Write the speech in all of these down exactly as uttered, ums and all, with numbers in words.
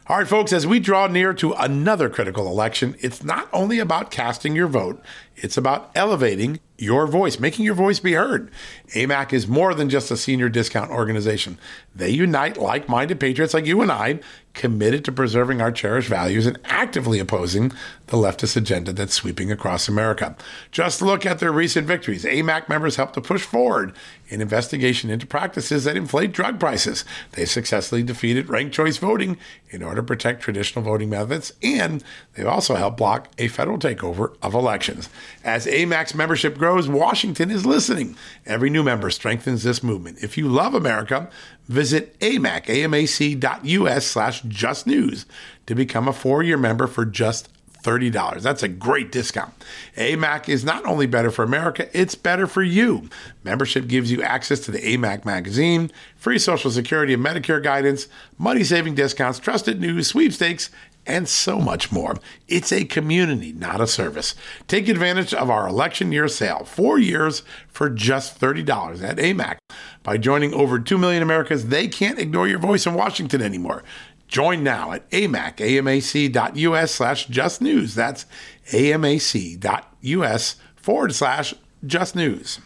All right, folks, as we draw near to another critical election, it's not only about casting your vote, it's about elevating your voice, making your voice be heard. A M A C is more than just a senior discount organization. They unite like-minded patriots like you and I, committed to preserving our cherished values and actively opposing the leftist agenda that's sweeping across America. Just look at their recent victories. A M A C members helped to push forward an investigation into practices that inflate drug prices. They successfully defeated ranked choice voting in order to protect traditional voting methods, and they've also helped block a federal takeover of elections. As A M A C's membership grows, Washington is listening. Every new member strengthens this movement. If you love America, visit A M A C, amac.us slash just news to become a four-year member for just thirty dollars. That's a great discount. A M A C is not only better for America, it's better for you. Membership gives you access to the A M A C magazine, free Social Security and Medicare guidance, money-saving discounts, trusted news, sweepstakes, and so much more. It's a community, not a service. Take advantage of our election year sale, four years for just thirty dollars at A M A C. By joining over two million Americans, they can't ignore your voice in Washington anymore. Join now at amac, amac.us slash just news. That's amac.us forward slash just news.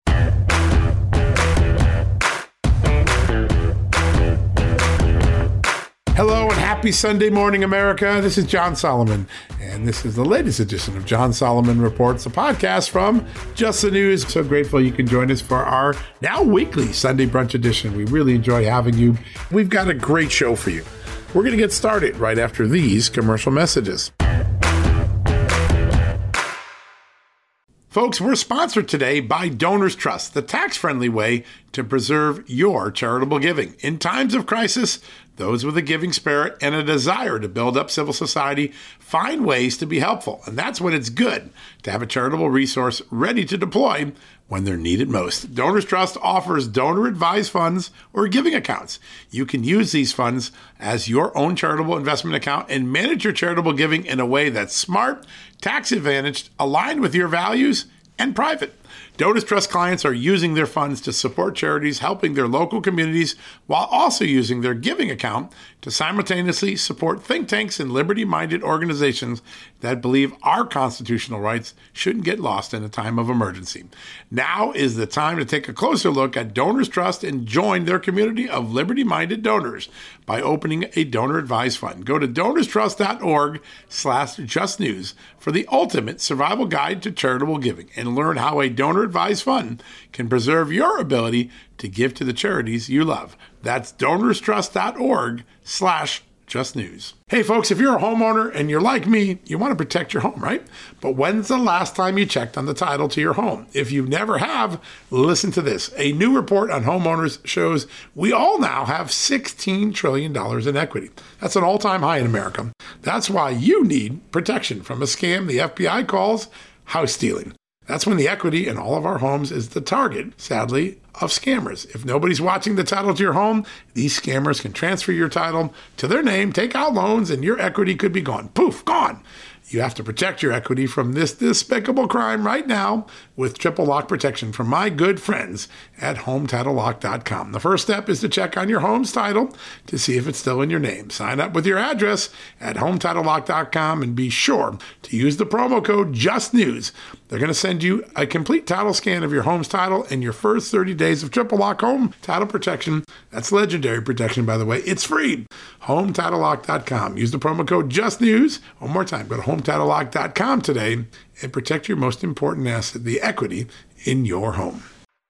Hello and happy Sunday morning, America. This is John Solomon, and this is the latest edition of John Solomon Reports, a podcast from Just the News. So grateful you can join us for our now weekly Sunday brunch edition. We really enjoy having you. We've got a great show for you. We're going to get started right after these commercial messages. Folks, we're sponsored today by Donors Trust, the tax-friendly way to preserve your charitable giving. In times of crisis, those with a giving spirit and a desire to build up civil society find ways to be helpful. And that's when it's good to have a charitable resource ready to deploy when they're needed most. Donors Trust offers donor-advised funds or giving accounts. You can use these funds as your own charitable investment account and manage your charitable giving in a way that's smart, tax-advantaged, aligned with your values, and private. Donors Trust clients are using their funds to support charities helping their local communities while also using their giving account to simultaneously support think tanks and liberty-minded organizations that believe our constitutional rights shouldn't get lost in a time of emergency. Now is the time to take a closer look at Donors Trust and join their community of liberty-minded donors by opening a donor-advised fund. Go to donorstrust.org slash justnews for the ultimate survival guide to charitable giving and learn how a donor-advised fund can preserve your ability to give to the charities you love. That's donorstrust.org slash just news. Hey folks, if you're a homeowner and you're like me, you want to protect your home, right? But when's the last time you checked on the title to your home? If you never have, listen to this. A new report on homeowners shows we all now have sixteen trillion dollars in equity. That's an all-time high in America. That's why you need protection from a scam the F B I calls house stealing. That's when the equity in all of our homes is the target, sadly, of scammers. If nobody's watching the title to your home, these scammers can transfer your title to their name, take out loans, and your equity could be gone. Poof, gone. You have to protect your equity from this despicable crime right now with triple lock protection from my good friends at home title lock dot com. The first step is to check on your home's title to see if it's still in your name. Sign up with your address at home title lock dot com and be sure to use the promo code JUSTNEWS. They're going to send you a complete title scan of your home's title and your first thirty days of triple lock home title protection. That's legendary protection, by the way. It's free. home title lock dot com. Use the promo code JUSTNEWS. One more time, go to home title lock dot com today and protect your most important asset, the equity in your home.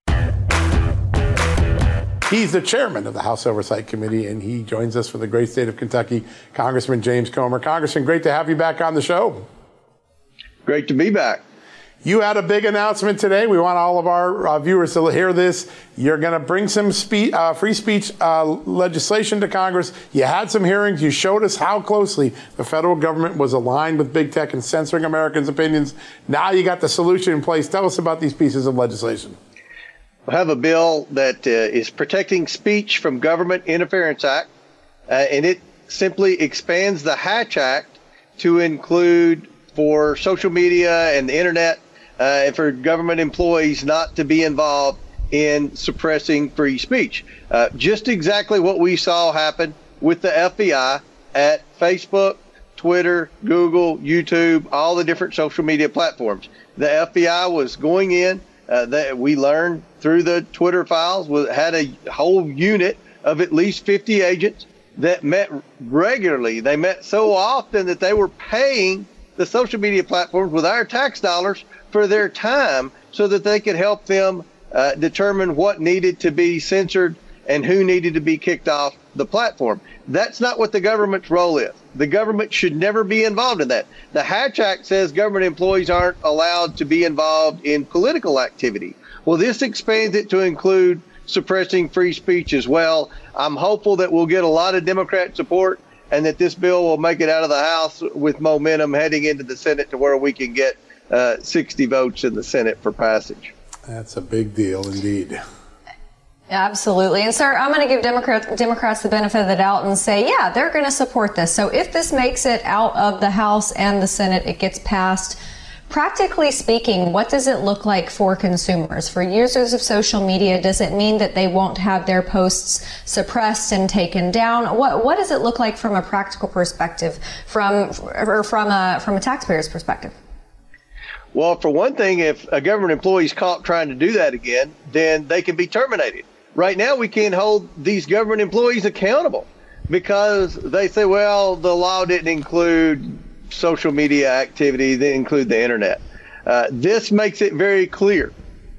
He's the chairman of the House Oversight Committee, and he joins us for the great state of Kentucky, Congressman James Comer. Congressman, great to have you back on the show. Great to be back. You had a big announcement today. We want all of our uh, viewers to hear this. You're going to bring some spe- uh, free speech uh, legislation to Congress. You had some hearings. You showed us how closely the federal government was aligned with big tech and censoring Americans' opinions. Now you got the solution in place. Tell us about these pieces of legislation. We have a bill that uh, is Protecting Speech from Government Interference Act, uh, and it simply expands the Hatch Act to include for social media and the internet uh, and for government employees not to be involved in suppressing free speech. Uh, just exactly what we saw happen with the F B I at Facebook, Twitter, Google, YouTube, all the different social media platforms. The F B I was going in, uh, that we learned through the Twitter files, was, had a whole unit of at least fifty agents that met regularly. They met so often that they were paying the social media platforms with our tax dollars for their time so that they could help them uh, determine what needed to be censored and who needed to be kicked off the platform. That's not what the government's role is. The government should never be involved in that. The Hatch Act says government employees aren't allowed to be involved in political activity. Well, this expands it to include suppressing free speech as well. I'm hopeful that we'll get a lot of Democrat support and that this bill will make it out of the House with momentum heading into the Senate to where we can get uh, sixty votes in the Senate for passage. That's a big deal indeed. Absolutely. And sir, I'm going to give Democrats, Democrats the benefit of the doubt and say, yeah, they're going to support this. So if this makes it out of the House and the Senate, it gets passed. Practically speaking, what does it look like for consumers, for users of social media? Does it mean that they won't have their posts suppressed and taken down? What what does it look like from a practical perspective, from or from a from a taxpayer's perspective? Well, for one thing, if a government employee is caught trying to do that again, then they can be terminated. Right now, we can't hold these government employees accountable because they say, well, the law didn't include social media activity, they include the internet. Uh, this makes it very clear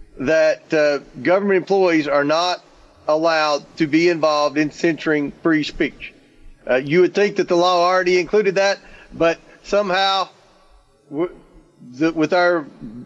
that uh, government employees are not allowed to be involved in censoring free speech. Uh, you would think that the law already included that, but somehow w- the, with our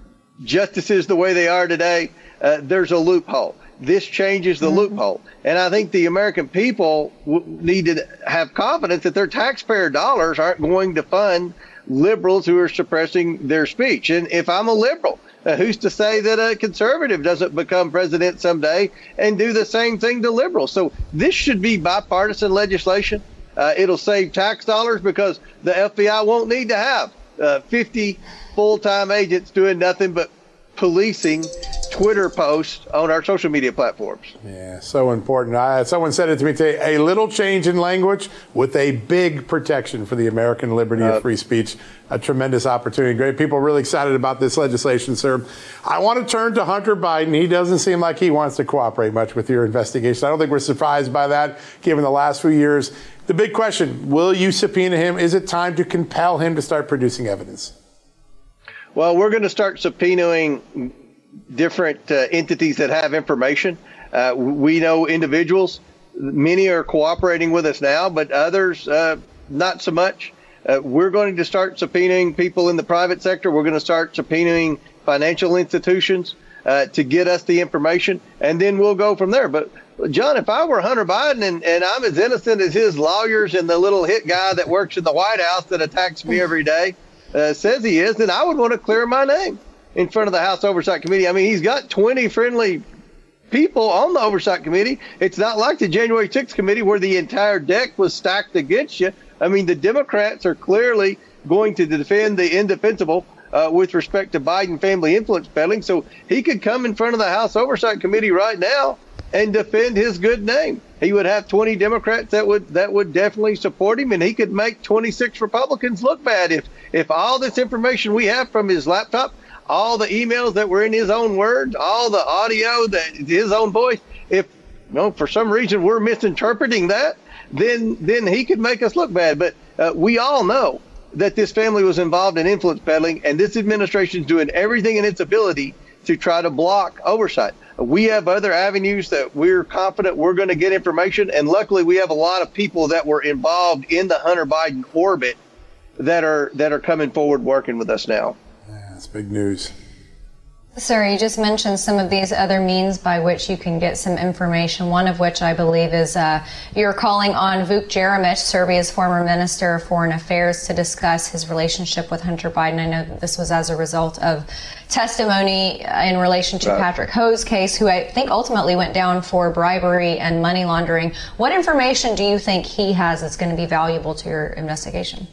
justices the way they are today, uh, there's a loophole. This changes the mm-hmm. loophole. And I think the American people w- need to have confidence that their taxpayer dollars aren't going to fund liberals who are suppressing their speech. And if I'm a liberal, uh, who's to say that a conservative doesn't become president someday and do the same thing to liberals? So this should be bipartisan legislation. Uh, it'll save tax dollars because the F B I won't need to have uh, fifty full-time agents doing nothing but policing Twitter posts on our social media platforms. Yeah, so important. I, someone said it to me today, a little change in language with a big protection for the American liberty uh, of free speech. A tremendous opportunity. Great people really excited about this legislation, sir. I want to turn to Hunter Biden. He doesn't seem like he wants to cooperate much with your investigation. I don't think we're surprised by that, given the last few years. The big question, will you subpoena him? Is it time to compel him to start producing evidence? Well, we're going to start subpoenaing different uh, entities that have information. Uh, we know individuals. Many are cooperating with us now, but others uh, not so much. Uh, we're going to start subpoenaing people in the private sector. We're going to start subpoenaing financial institutions uh, to get us the information, and then we'll go from there. But, John, if I were Hunter Biden and, and I'm as innocent as his lawyers and the little hit guy that works in the White House that attacks me every day uh, says he is, then I would want to clear my name in front of the House Oversight Committee. I mean, he's got twenty friendly people on the Oversight Committee. It's not like the January sixth committee where the entire deck was stacked against you. I mean, the Democrats are clearly going to defend the indefensible uh, with respect to Biden family influence peddling. So he could come in front of the House Oversight Committee right now and defend his good name. He would have twenty Democrats that would that would definitely support him, and he could make twenty-six Republicans look bad if if all this information we have from his laptop, all the emails that were in his own words, all the audio that his own voice, if you know, for some reason we're misinterpreting that, then then he could make us look bad. But uh, we all know that this family was involved in influence peddling, and this administration is doing everything in its ability to try to block oversight. We have other avenues that we're confident we're going to get information, and luckily we have a lot of people that were involved in the Hunter Biden orbit that are that are coming forward working with us now. Yeah, that's big news. Sir, you just mentioned some of these other means by which you can get some information, one of which I believe is uh, you're calling on Vuk Jeremic, Serbia's former Minister of Foreign Affairs, to discuss his relationship with Hunter Biden. I know that this was as a result of testimony in relation to right. Patrick Ho's case, who I think ultimately went down for bribery and money laundering. What information do you think he has that's going to be valuable to your investigation?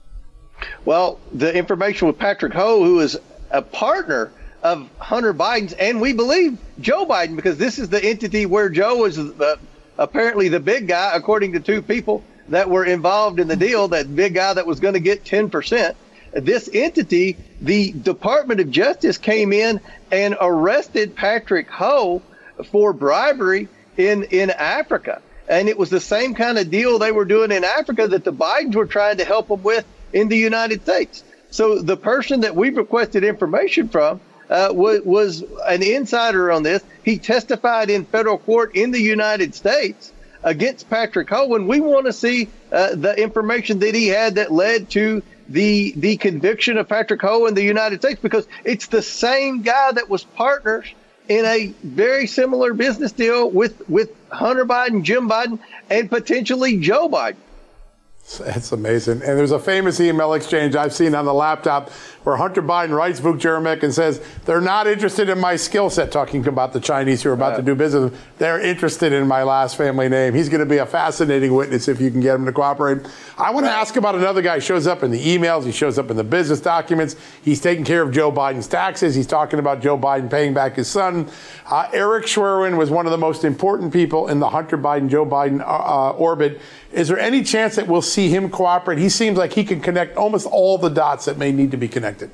Well, the information with Patrick Ho, who is a partner of Hunter Biden's, and we believe Joe Biden, because this is the entity where Joe is uh, apparently the big guy, according to two people. that were involved in the deal, that big guy that was going to get ten percent. This entity, the Department of Justice, came in and arrested Patrick Ho for bribery in, in Africa. And it was the same kind of deal they were doing in Africa that the Bidens were trying to help them with in the United States. So the person that we've requested information from uh, was, was an insider on this. He testified in federal court in the United States against Patrick Ho, and we want to see uh, the information that he had that led to the the conviction of Patrick Ho in the United States, because it's the same guy that was partners in a very similar business deal with, with Hunter Biden, Jim Biden, and potentially Joe Biden. That's amazing. And there's a famous email exchange I've seen on the laptop where Hunter Biden writes Vuk Jeremek and says, they're not interested in my skill set, talking about the Chinese who are about uh, to do business. They're interested in my last family name. He's going to be a fascinating witness if you can get him to cooperate. I want to ask about another guy who shows up in the emails. He shows up in the business documents. He's taking care of Joe Biden's taxes. He's talking about Joe Biden paying back his son. Uh, Eric Schwerin was one of the most important people in the Hunter Biden, Joe Biden uh, orbit. Is there any chance that we'll see him cooperate? He seems like he can connect almost all the dots that may need to be connected.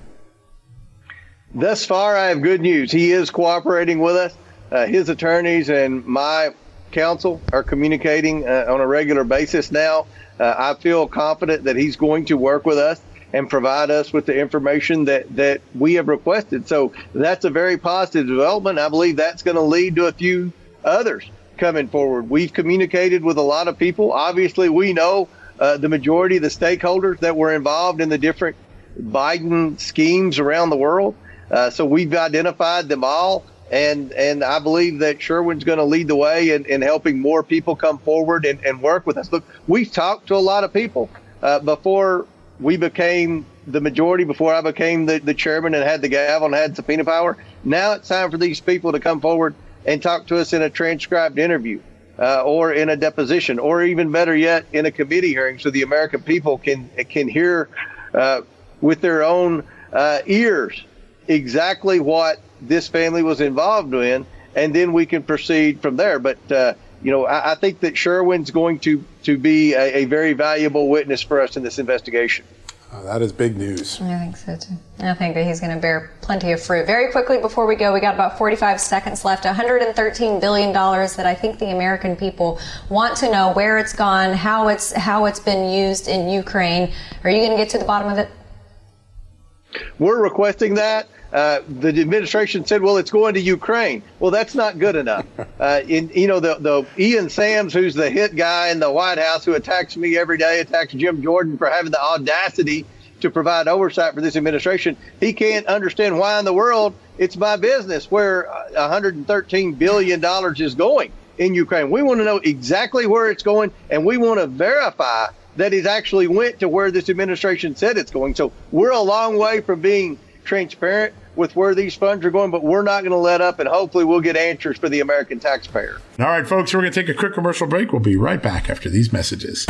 Thus far, I have good news. He is cooperating with us. Uh, his attorneys and my counsel are communicating uh, on a regular basis now. Uh, I feel confident that he's going to work with us and provide us with the information that, that we have requested. So that's a very positive development. I believe that's going to lead to a few others coming forward. We've communicated with a lot of people. Obviously, we know uh, the majority of the stakeholders that were involved in the different Biden schemes around the world. Uh, so we've identified them all. And and I believe that Sherwin's going to lead the way in, in helping more people come forward and, and work with us. Look, we've talked to a lot of people uh, before we became the majority, before I became the, the chairman and had the gavel and had subpoena power. Now it's time for these people to come forward and talk to us in a transcribed interview uh, or in a deposition, or even better yet, in a committee hearing, so the American people can can hear uh, with their own uh, ears exactly what this family was involved in, and then we can proceed from there. But, uh, you know, I, I think that Sherwin's going to, to be a, a very valuable witness for us in this investigation. Oh, that is big news. I think so, too. I think that he's going to bear plenty of fruit. Very quickly, before we go, we got about forty-five seconds left. one hundred thirteen billion dollars that I think the American people want to know where it's gone, how it's how it's been used in Ukraine. Are you going to get to the bottom of it? We're requesting that. Uh, the administration said, well, it's going to Ukraine. Well, that's not good enough. Uh, in, you know, the, the Ian Sams, who's the hit guy in the White House, who attacks me every day, attacks Jim Jordan for having the audacity to provide oversight for this administration. He can't understand why in the world it's my business where one hundred thirteen billion dollars is going in Ukraine. We want to know exactly where it's going, and we want to verify that it actually went to where this administration said it's going. So we're a long way from being transparent with where these funds are going, but we're not going to let up, and hopefully we'll get answers for the American taxpayer. All right, folks, we're going to take a quick commercial break. We'll be right back after these messages.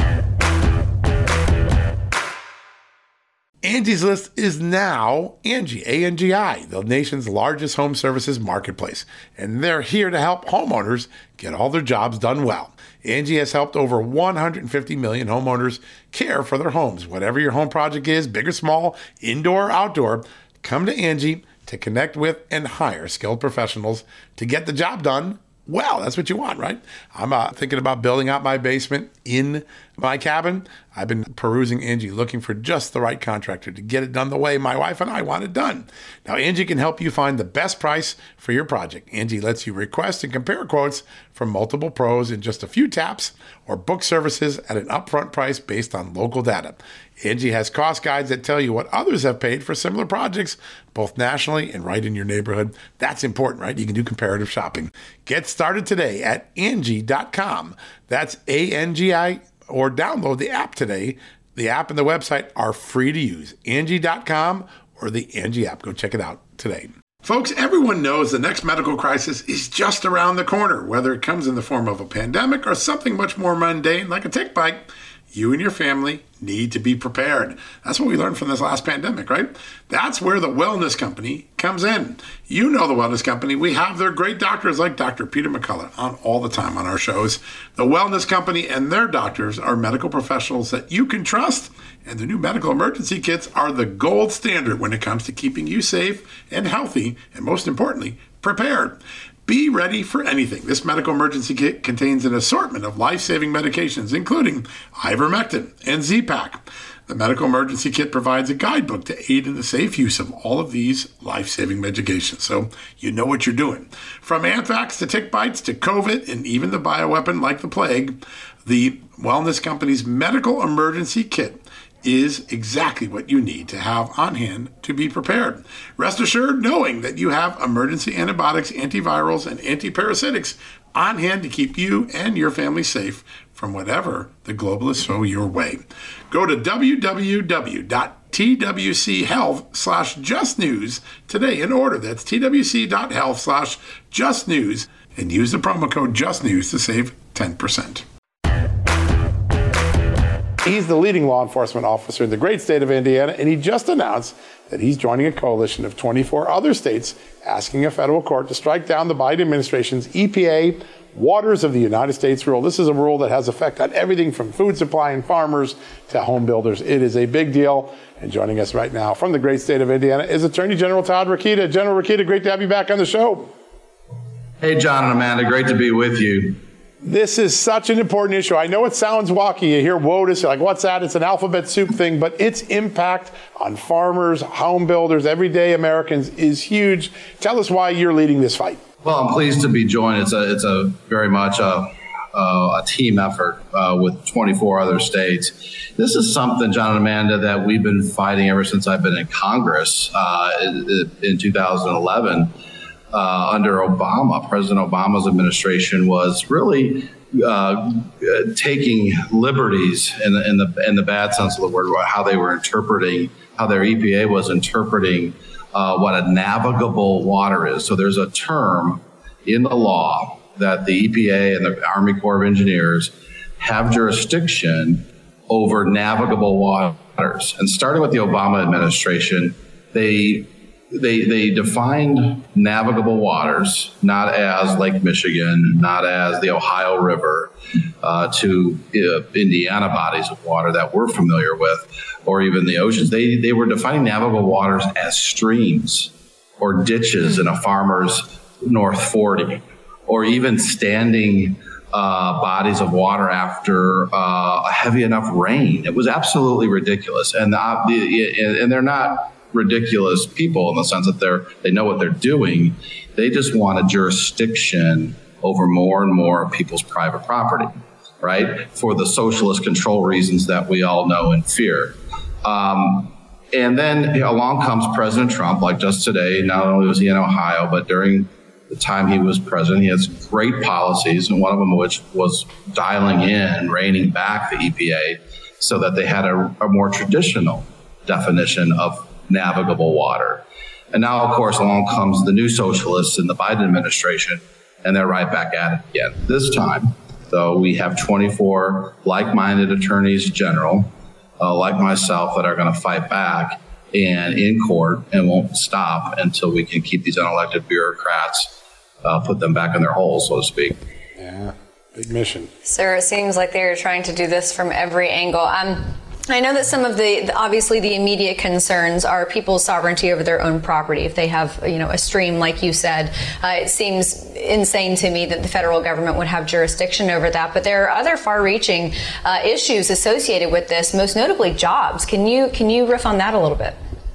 Angie's List is now Angie, A N G I, the nation's largest home services marketplace, and they're here to help homeowners get all their jobs done well. Angie has helped over one hundred fifty million homeowners care for their homes. Whatever your home project is, big or small, indoor or outdoor, come to Angie to connect with and hire skilled professionals to get the job done well. That's what you want, right? I'm uh, thinking about building out my basement in my cabin. I've been perusing Angie, looking for just the right contractor to get it done the way my wife and I want it done. Now, Angie can help you find the best price for your project. Angie lets you request and compare quotes from multiple pros in just a few taps, or book services at an upfront price based on local data. Angie has cost guides that tell you what others have paid for similar projects, both nationally and right in your neighborhood. That's important, right? You can do comparative shopping. Get started today at Angie dot com. That's A N G I, or download the app today. The app and the website are free to use. Angie dot com or the Angie app. Go check it out today. Folks, everyone knows the next medical crisis is just around the corner, whether it comes in the form of a pandemic or something much more mundane like a tick bite. you and your family need to be prepared. That's what we learned from this last pandemic, right? That's where the Wellness Company comes in. You know the Wellness Company. We have their great doctors like Doctor Peter McCullough on all the time on our shows. The Wellness Company and their doctors are medical professionals that you can trust, and the new medical emergency kits are the gold standard when it comes to keeping you safe and healthy, and most importantly, prepared. Be ready for anything. This medical emergency kit contains an assortment of life-saving medications, including ivermectin and Z-Pak. The medical emergency kit provides a guidebook to aid in the safe use of all of these life-saving medications, so you know what you're doing. From anthrax to tick bites to COVID and even the bioweapon like the plague, the Wellness Company's medical emergency kit is exactly what you need to have on hand to be prepared. Rest assured knowing that you have emergency antibiotics, antivirals, and antiparasitics on hand to keep you and your family safe from whatever the globalists throw your way. Go to w w w dot t w c health slash just news today and order. That's t w c dot health slash just news and use the promo code JUSTNEWS to save ten percent. He's the leading law enforcement officer in the great state of Indiana, and he just announced that he's joining a coalition of twenty-four other states asking a federal court to strike down the Biden administration's E P A Waters of the United States rule. This is a rule that has effect on everything from food supply and farmers to home builders. It is a big deal. And joining us right now from the great state of Indiana is Attorney General Todd Rokita. General Rokita, great to have you back on the show. Hey, John and Amanda, great to be with you. This is such an important issue. I know it sounds wacky. You hear WOTUS, you're like, what's that? It's an alphabet soup thing, but its impact on farmers, home builders, everyday Americans is huge. Tell us why you're leading this fight. Well, I'm pleased to be joined. It's a, it's a very much a, a, a team effort uh, with twenty-four other states. This is something, John and Amanda, that we've been fighting ever since I've been in Congress uh, in, in two thousand eleven. Uh, under Obama, President Obama's administration was really uh, taking liberties in the, in the in the bad sense of the word, how they were interpreting, how their E P A was interpreting uh, what a navigable water is. So there's a term in the law that the E P A and the Army Corps of Engineers have jurisdiction over navigable waters. And starting with the Obama administration, they They they defined navigable waters not as Lake Michigan, not as the Ohio River, uh, to uh, Indiana bodies of water that we're familiar with, or even the oceans. They they were defining navigable waters as streams or ditches in a farmer's North forty, or even standing uh, bodies of water after uh, a heavy enough rain. It was absolutely ridiculous, and the, and they're not ridiculous people in the sense that they're they know what they're doing. They just want a jurisdiction over more and more of people's private property, right? For the socialist control reasons that we all know and fear. Um, and then you know, along comes President Trump, like just today. Not only was he in Ohio, but during the time he was president, he has great policies, and one of them which was dialing in, reining back the E P A so that they had a, a more traditional definition of navigable water. And now, of course, along comes the new socialists in the Biden administration, and they're right back at it again. This time, though, we have twenty-four like-minded attorneys general, uh, like myself, that are going to fight back and in court and won't stop until we can keep these unelected bureaucrats, uh, put them back in their holes, so to speak. Yeah, big mission. Sir, it seems like they're trying to do this from every angle. Um, I know that some of the, obviously the immediate concerns are people's sovereignty over their own property. If they have, you know, a stream, like you said, uh, it seems insane to me that the federal government would have jurisdiction over that. But there are other far-reaching uh, issues associated with this, most notably jobs. Can you can you riff on that a little bit?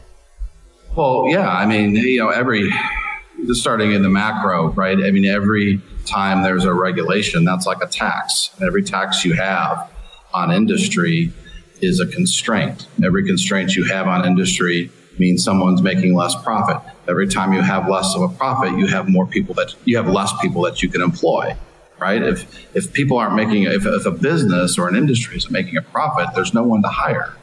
Well, yeah, I mean, you know, every, just starting in the macro, right? I mean, every time there's a regulation, that's like a tax. Every tax you have on industry is a constraint. Every constraint you have on industry means someone's making less profit. Every time you have less of a profit, you have more people that you have less people that you can employ, right? If if people aren't making, if, if a business or an industry isn't making a profit, there's no one to hire.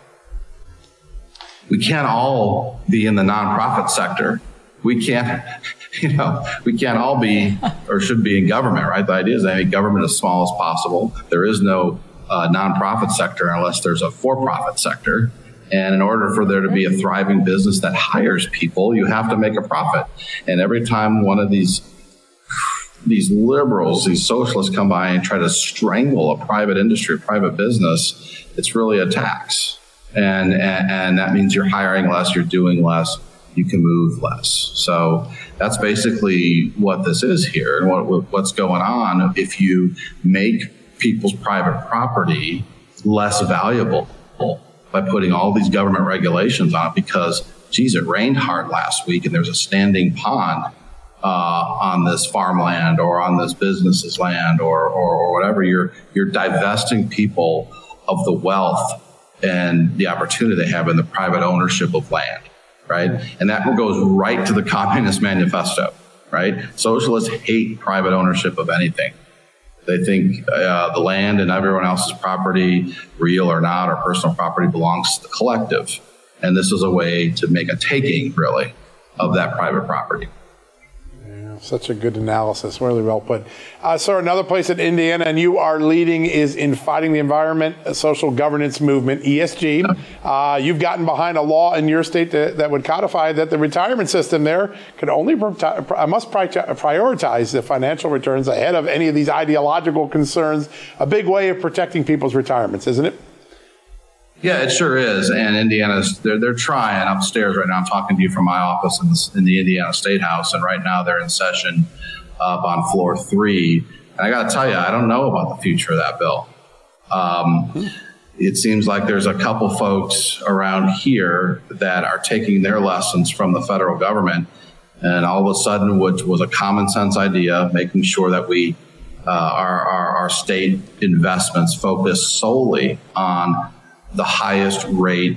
We can't all be in the nonprofit sector. We can't, you know, we can't all be or should be in government, right? The idea is that I make government as small as possible. There is no uh, nonprofit sector unless there's a for-profit sector. And in order for there to be a thriving business that hires people, you have to make a profit. And every time one of these these liberals, these socialists come by and try to strangle a private industry, a private business, it's really a tax. And, and, and that means you're hiring less, you're doing less, you can move less. So that's basically what this is here and what, what's going on if you make people's private property less valuable by putting all these government regulations on it because, geez, it rained hard last week and there's a standing pond uh, on this farmland or on this business's land or, or, or whatever. You're, you're divesting people of the wealth and the opportunity they have in the private ownership of land, right? And that goes right to the Communist Manifesto, right? Socialists hate private ownership of anything. They think uh, the land and everyone else's property, real or not, or personal property, belongs to the collective. And this is a way to make a taking, really, of that private property. Yeah, such a good analysis. Really well put. Uh, sir, another place in Indiana, and you are leading, is in Fighting the Environment, a social governance movement, E S G. Uh, you've gotten behind a law in your state that, that would codify that the retirement system there could only pro- must pri- prioritize the financial returns ahead of any of these ideological concerns. A big way of protecting people's retirements, isn't it? Yeah, it sure is. And Indiana's, they're, they're trying upstairs right now. I'm talking to you from my office in the, in the Indiana State House. And right now they're in session up on floor three. And I got to tell you, I don't know about the future of that bill. Um, it seems like there's a couple folks around here that are taking their lessons from the federal government. And all of a sudden, which was a common sense idea, making sure that we, uh, our, our, our state investments focus solely on the highest rate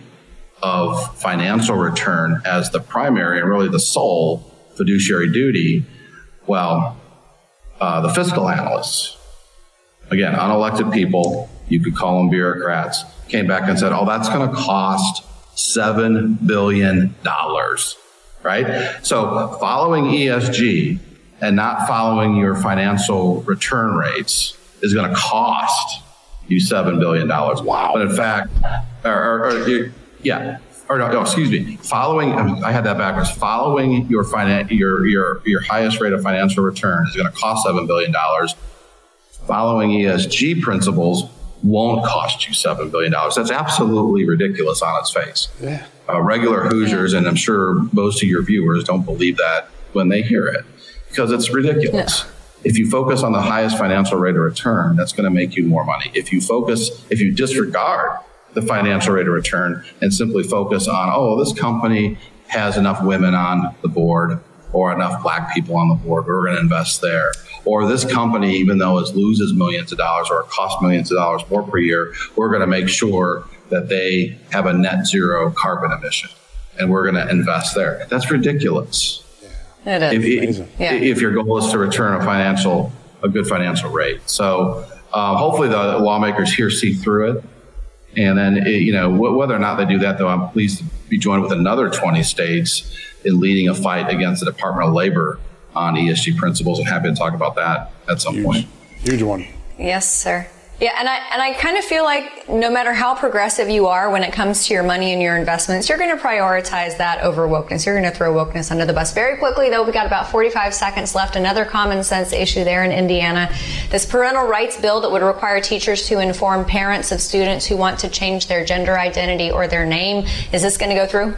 of financial return as the primary and really the sole fiduciary duty. Well, uh, the fiscal analysts, again, unelected people, you could call them bureaucrats, came back and said, oh, that's going to cost seven billion dollars, right? So following E S G and not following your financial return rates is going to cost you seven billion dollars. Wow. But in fact, or, or, or yeah, or no, no, excuse me, following, I had that backwards, following your finan- your your your highest rate of financial return is going to cost seven billion dollars. Following E S G principles won't cost you seven billion dollars. That's absolutely ridiculous on its face. Yeah. Uh, regular Hoosiers, and I'm sure most of your viewers don't believe that when they hear it, because it's ridiculous. Yeah. If you focus on the highest financial rate of return, that's going to make you more money. If you focus, if you disregard the financial rate of return and simply focus on, oh, this company has enough women on the board or enough black people on the board, we're going to invest there. Or this company, even though it loses millions of dollars or it costs millions of dollars more per year, we're going to make sure that they have a net zero carbon emission and we're going to invest there. That's ridiculous. It is. If, if, yeah. if your goal is to return a financial, a good financial rate. So uh, hopefully the lawmakers here see through it. And then, it, you know, w- whether or not they do that, though, I'm pleased to be joined with another twenty states in leading a fight against the Department of Labor on E S G principles, and happy to talk about that at some Huge. point. Huge one. Yes, sir. Yeah, and I and I kind of feel like no matter how progressive you are when it comes to your money and your investments, you're going to prioritize that over wokeness. You're going to throw wokeness under the bus. Very quickly, though, we got about forty-five seconds left. Another common sense issue there in Indiana. This parental rights bill that would require teachers to inform parents of students who want to change their gender identity or their name. Is this going to go through?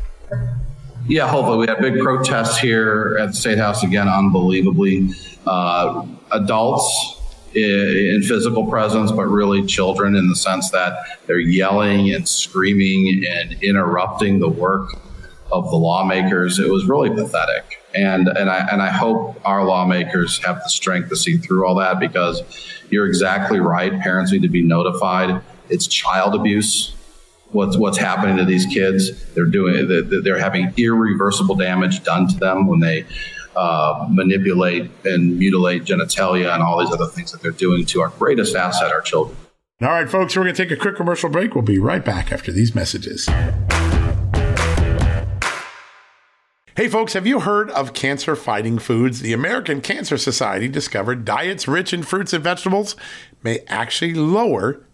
Yeah, hopefully. We had big protests here at the State House again, unbelievably. Uh, adults in physical presence, but really children in the sense that they're yelling and screaming and interrupting the work of the lawmakers. It was really pathetic. And and I and I hope our lawmakers have the strength to see through all that, because you're exactly right. Parents need to be notified. It's child abuse. What's what's happening to these kids? They're doing they're having irreversible damage done to them when they Uh, manipulate and mutilate genitalia and all these other things that they're doing to our greatest asset, our children. All right, folks, we're going to take a quick commercial break. We'll be right back after these messages. Hey, folks, have you heard of cancer-fighting foods? The American Cancer Society discovered diets rich in fruits and vegetables may actually lower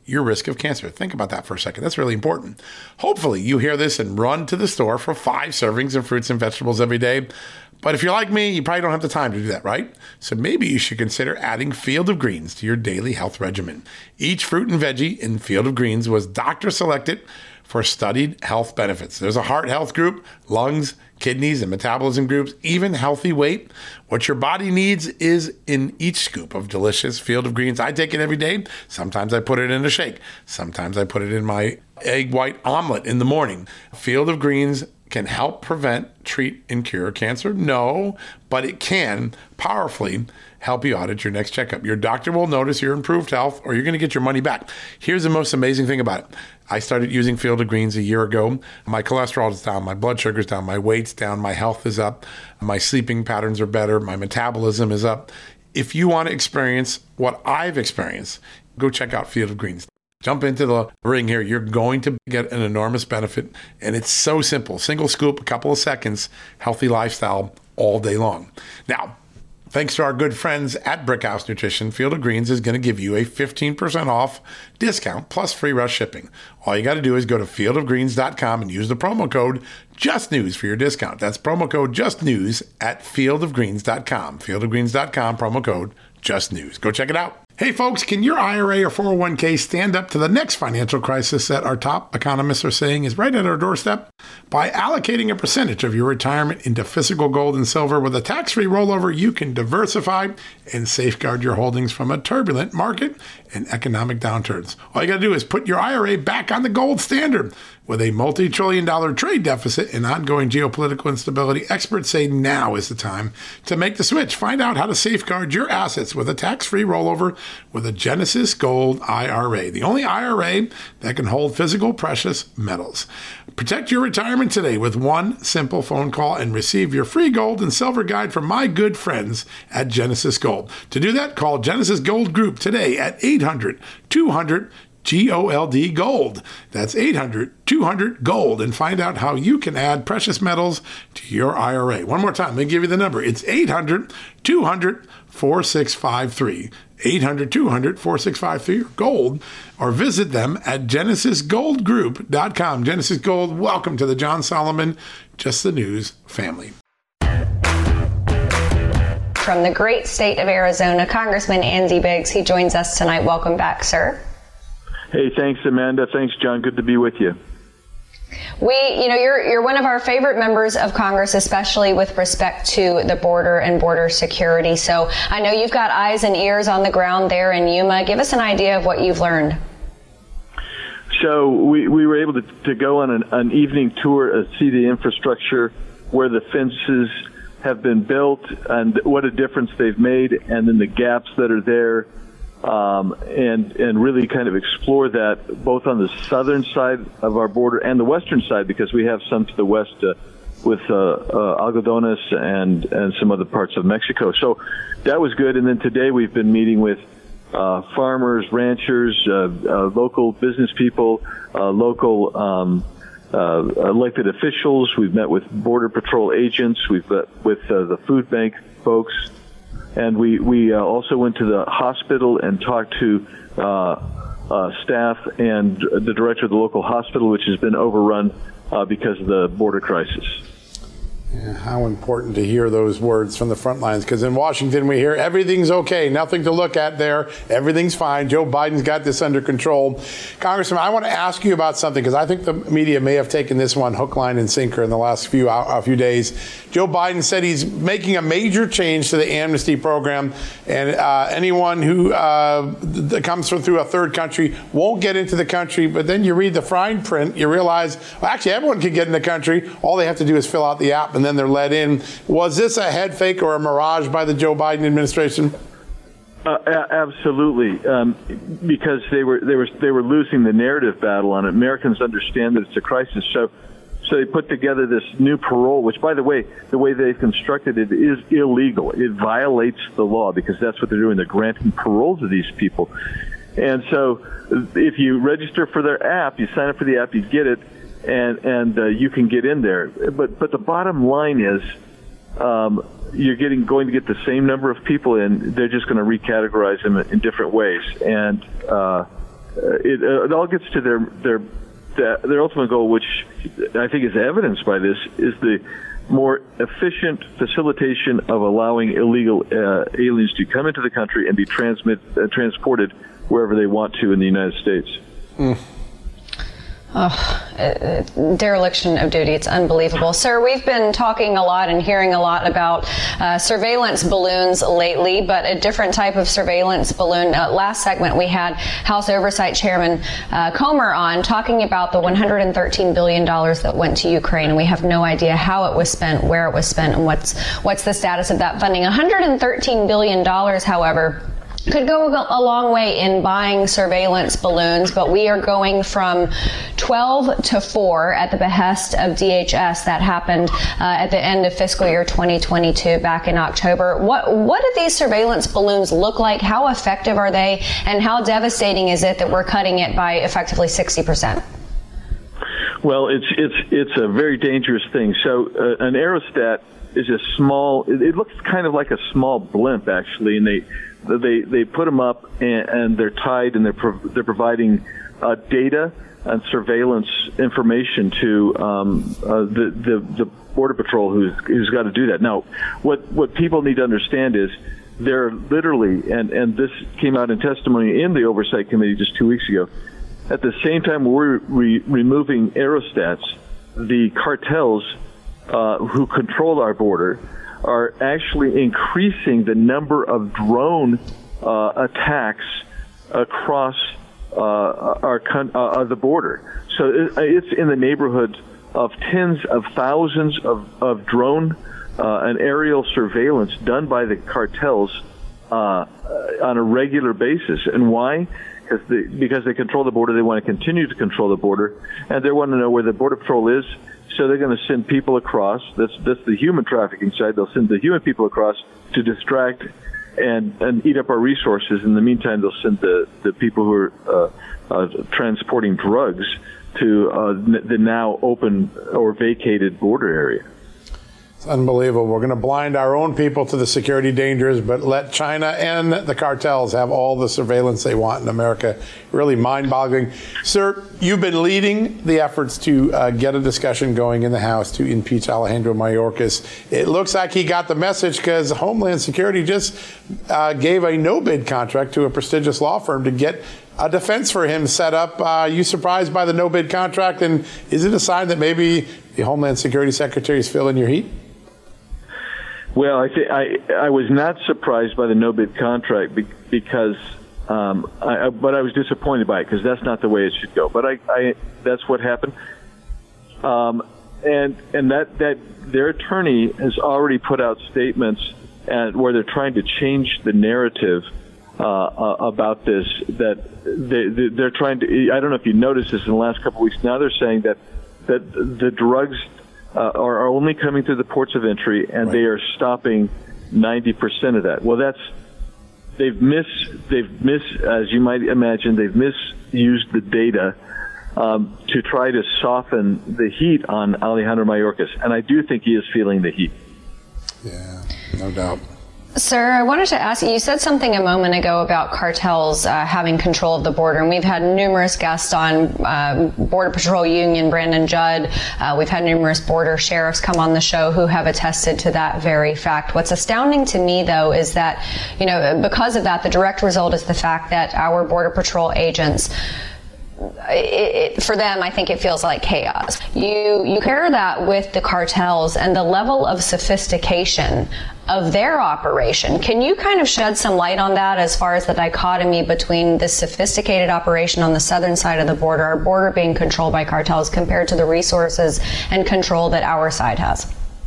your risk of cancer. Think about that for a second. That's really important. Hopefully you hear this and run to the store for five servings of fruits and vegetables every day. But if you're like me, you probably don't have the time to do that, right? So maybe you should consider adding Field of Greens to your daily health regimen. Each fruit and veggie in Field of Greens was doctor selected for studied health benefits. There's a heart health group, lungs, kidneys, and metabolism groups, even healthy weight. What your body needs is in each scoop of delicious Field of Greens. I take it every day. Sometimes I put it in a shake. Sometimes I put it in my egg white omelet in the morning. Field of Greens can help prevent, treat, and cure cancer? No, but it can powerfully help you out at your next checkup. Your doctor will notice your improved health, or you're going to get your money back. Here's the most amazing thing about it. I started using Field of Greens a year ago. My cholesterol is down, my blood sugar's down, my weight's down, my health is up, my sleeping patterns are better, my metabolism is up. If you want to experience what I've experienced, go check out Field of Greens. Jump into the ring here. You're going to get an enormous benefit. And it's so simple. Single scoop, a couple of seconds, healthy lifestyle all day long. Now, thanks to our good friends at Brickhouse Nutrition, Field of Greens is going to give you a fifteen percent off discount plus free rush shipping. All you got to do is go to field of greens dot com and use the promo code JUSTNEWS for your discount. That's promo code JUSTNEWS at field of greens dot com. field of greens dot com, promo code JUSTNEWS. Go check it out. Hey folks, can your I R A or four oh one k stand up to the next financial crisis that our top economists are saying is right at our doorstep? By allocating a percentage of your retirement into physical gold and silver with a tax-free rollover, you can diversify and safeguard your holdings from a turbulent market and economic downturns. All you got to do is put your I R A back on the gold standard. With a multi-trillion dollar trade deficit and ongoing geopolitical instability, experts say now is the time to make the switch. Find out how to safeguard your assets with a tax-free rollover with a Genesis Gold I R A, the only I R A that can hold physical precious metals. Protect your retirement today with one simple phone call and receive your free gold and silver guide from my good friends at Genesis Gold. To do that, call Genesis Gold Group today at eight hundred two hundred G O L D Gold. That's eight hundred two hundred GOLD, and find out how you can add precious metals to your I R A. One more time, let me give you the number. It's eight hundred two hundred four six five three. eight hundred two hundred four six five three gold, or visit them at genesis gold group dot com. Genesis Gold, welcome to the John Solomon Just the News family. From the great state of Arizona, Congressman Andy Biggs, he joins us tonight. Welcome back, sir. Hey, thanks, Amanda. Thanks, John. Good to be with you. We, you know, you're you're one of our favorite members of Congress, especially with respect to the border and border security. So I know you've got eyes and ears on the ground there in Yuma. Give us an idea of what you've learned. So we, we were able to, to go on an, an evening tour, uh, see the infrastructure, where the fences have been built, and what a difference they've made, and then the gaps that are there. Um, and and really kind of explore that both on the southern side of our border and the western side, because we have some to the west uh, with uh, uh, Algodones and, and some other parts of Mexico. So that was good. And then today we've been meeting with uh, farmers, ranchers, uh, uh, local business people, uh, local um, uh, elected officials. We've met with Border Patrol agents. We've met with uh, the food bank folks. And we, we uh, also went to the hospital and talked to uh, uh, staff and the director of the local hospital, which has been overrun uh, because of the border crisis. Yeah, how important to hear those words from the front lines, because in Washington we hear everything's okay, nothing to look at there, everything's fine, Joe Biden's got this under control. Congressman, I want to ask you about something, because I think the media may have taken this one hook, line, and sinker in the last few uh, few days. Joe Biden said he's making a major change to the amnesty program, and uh, anyone who uh, that comes from through a third country won't get into the country. But then you read the fine print, you realize, well, actually everyone can get in the country. All they have to do is fill out the app, and then they're let in. Was this a head fake or a mirage by the Joe Biden administration? Uh, a- absolutely, um, because they were they were they were losing the narrative battle on it. Americans understand that it's a crisis, so so they put together this new parole, which, by the way, the way they've constructed it is illegal. It violates the law, because that's what they're doing. They're granting parole to these people, and so if you register for their app, you sign up for the app, you get it. And and uh, you can get in there, but but the bottom line is, um, you're getting going to get the same number of people in. They're just going to recategorize them in different ways, and uh, it, uh, it all gets to their their their ultimate goal, which I think is evidenced by this, is the more efficient facilitation of allowing illegal uh, aliens to come into the country and be transmit uh, transported wherever they want to in the United States. Mm. Oh, uh, dereliction of duty. It's unbelievable. Sir, we've been talking a lot and hearing a lot about uh, surveillance balloons lately, but a different type of surveillance balloon. Uh, last segment, we had House Oversight Chairman uh, Comer on talking about the one hundred thirteen billion dollars that went to Ukraine, and we have no idea how it was spent, where it was spent, and what's, what's the status of that funding. one hundred thirteen billion dollars, however, could go a long way in buying surveillance balloons, but we are going from twelve to four at the behest of D H S. That happened uh, at the end of fiscal year twenty twenty-two, back in October. What what do these surveillance balloons look like? How effective are they? And how devastating is it that we're cutting it by effectively sixty percent? Well, it's it's it's a very dangerous thing. So uh, an aerostat is a small, it, it looks kind of like a small blimp, actually, and they They they put them up and, and they're tied and they're pro- they're providing uh, data and surveillance information to um, uh, the, the the Border Patrol who's who's got to do that. Now, what what people need to understand is they're literally, and and this came out in testimony in the Oversight Committee just two weeks ago. At the same time we're re- removing aerostats, the cartels uh, who control our border are actually increasing the number of drone uh, attacks across uh, our uh, the border. So it, it's in the neighborhood of tens of thousands of, of drone uh, and aerial surveillance done by the cartels uh, on a regular basis. And why? Because they, because they control the border, they want to continue to control the border, and they want to know where the Border Patrol is. So they're going to send people across. That's that's the human trafficking side. They'll send the human people across to distract and, and eat up our resources. In the meantime, they'll send the, the people who are uh, uh, transporting drugs to uh, the now open or vacated border area. It's unbelievable. We're going to blind our own people to the security dangers, but let China and the cartels have all the surveillance they want in America. Really mind-boggling. Sir, you've been leading the efforts to uh, get a discussion going in the House to impeach Alejandro Mayorkas. It looks like he got the message because Homeland Security just uh, gave a no-bid contract to a prestigious law firm to get a defense for him set up. Uh, are you surprised by the no-bid contract? And is it a sign that maybe the Homeland Security Secretary is feeling your heat? Well, I, th- I I was not surprised by the no-bid contract be- because, um, I, but I was disappointed by it because that's not the way it should go. But I, I that's what happened, um, and and that that their attorney has already put out statements and where they're trying to change the narrative uh, uh, about this. That they, they they're trying to. I don't know if you noticed this in the last couple of weeks. Now they're saying that that the drugs Uh, are only coming through the ports of entry, and right. They are stopping ninety percent of that. Well, that's they've mis they've mis as you might imagine they've misused the data um, to try to soften the heat on Alejandro Mayorkas, and I do think he is feeling the heat. Yeah, no doubt. Sir, I wanted to ask you, you said something a moment ago about cartels uh, having control of the border, and we've had numerous guests on uh, Border Patrol Union, Brandon Judd. Uh, we've had numerous border sheriffs come on the show who have attested to that very fact. What's astounding to me, though, is that, you know, because of that, the direct result is the fact that our Border Patrol agents, It, it, for them, I think it feels like chaos. You you pair that with the cartels and the level of sophistication of their operation. Can you kind of shed some light on that as far as the dichotomy between this sophisticated operation on the southern side of the border, our border being controlled by cartels, compared to the resources and control that our side has?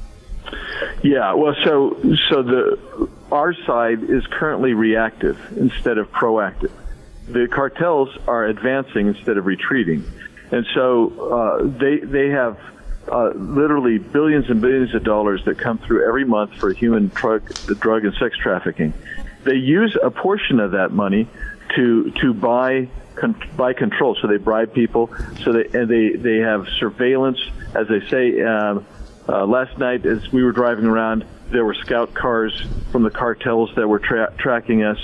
Yeah, well, so so the our side is currently reactive instead of proactive. The cartels are advancing instead of retreating, and so uh, they they have uh, literally billions and billions of dollars that come through every month for human drug, drug and sex trafficking. They use a portion of that money to to buy con- buy control. So they bribe people. So they and they they have surveillance, as they say. Uh, uh, last night, as we were driving around, there were scout cars from the cartels that were tra- tracking us.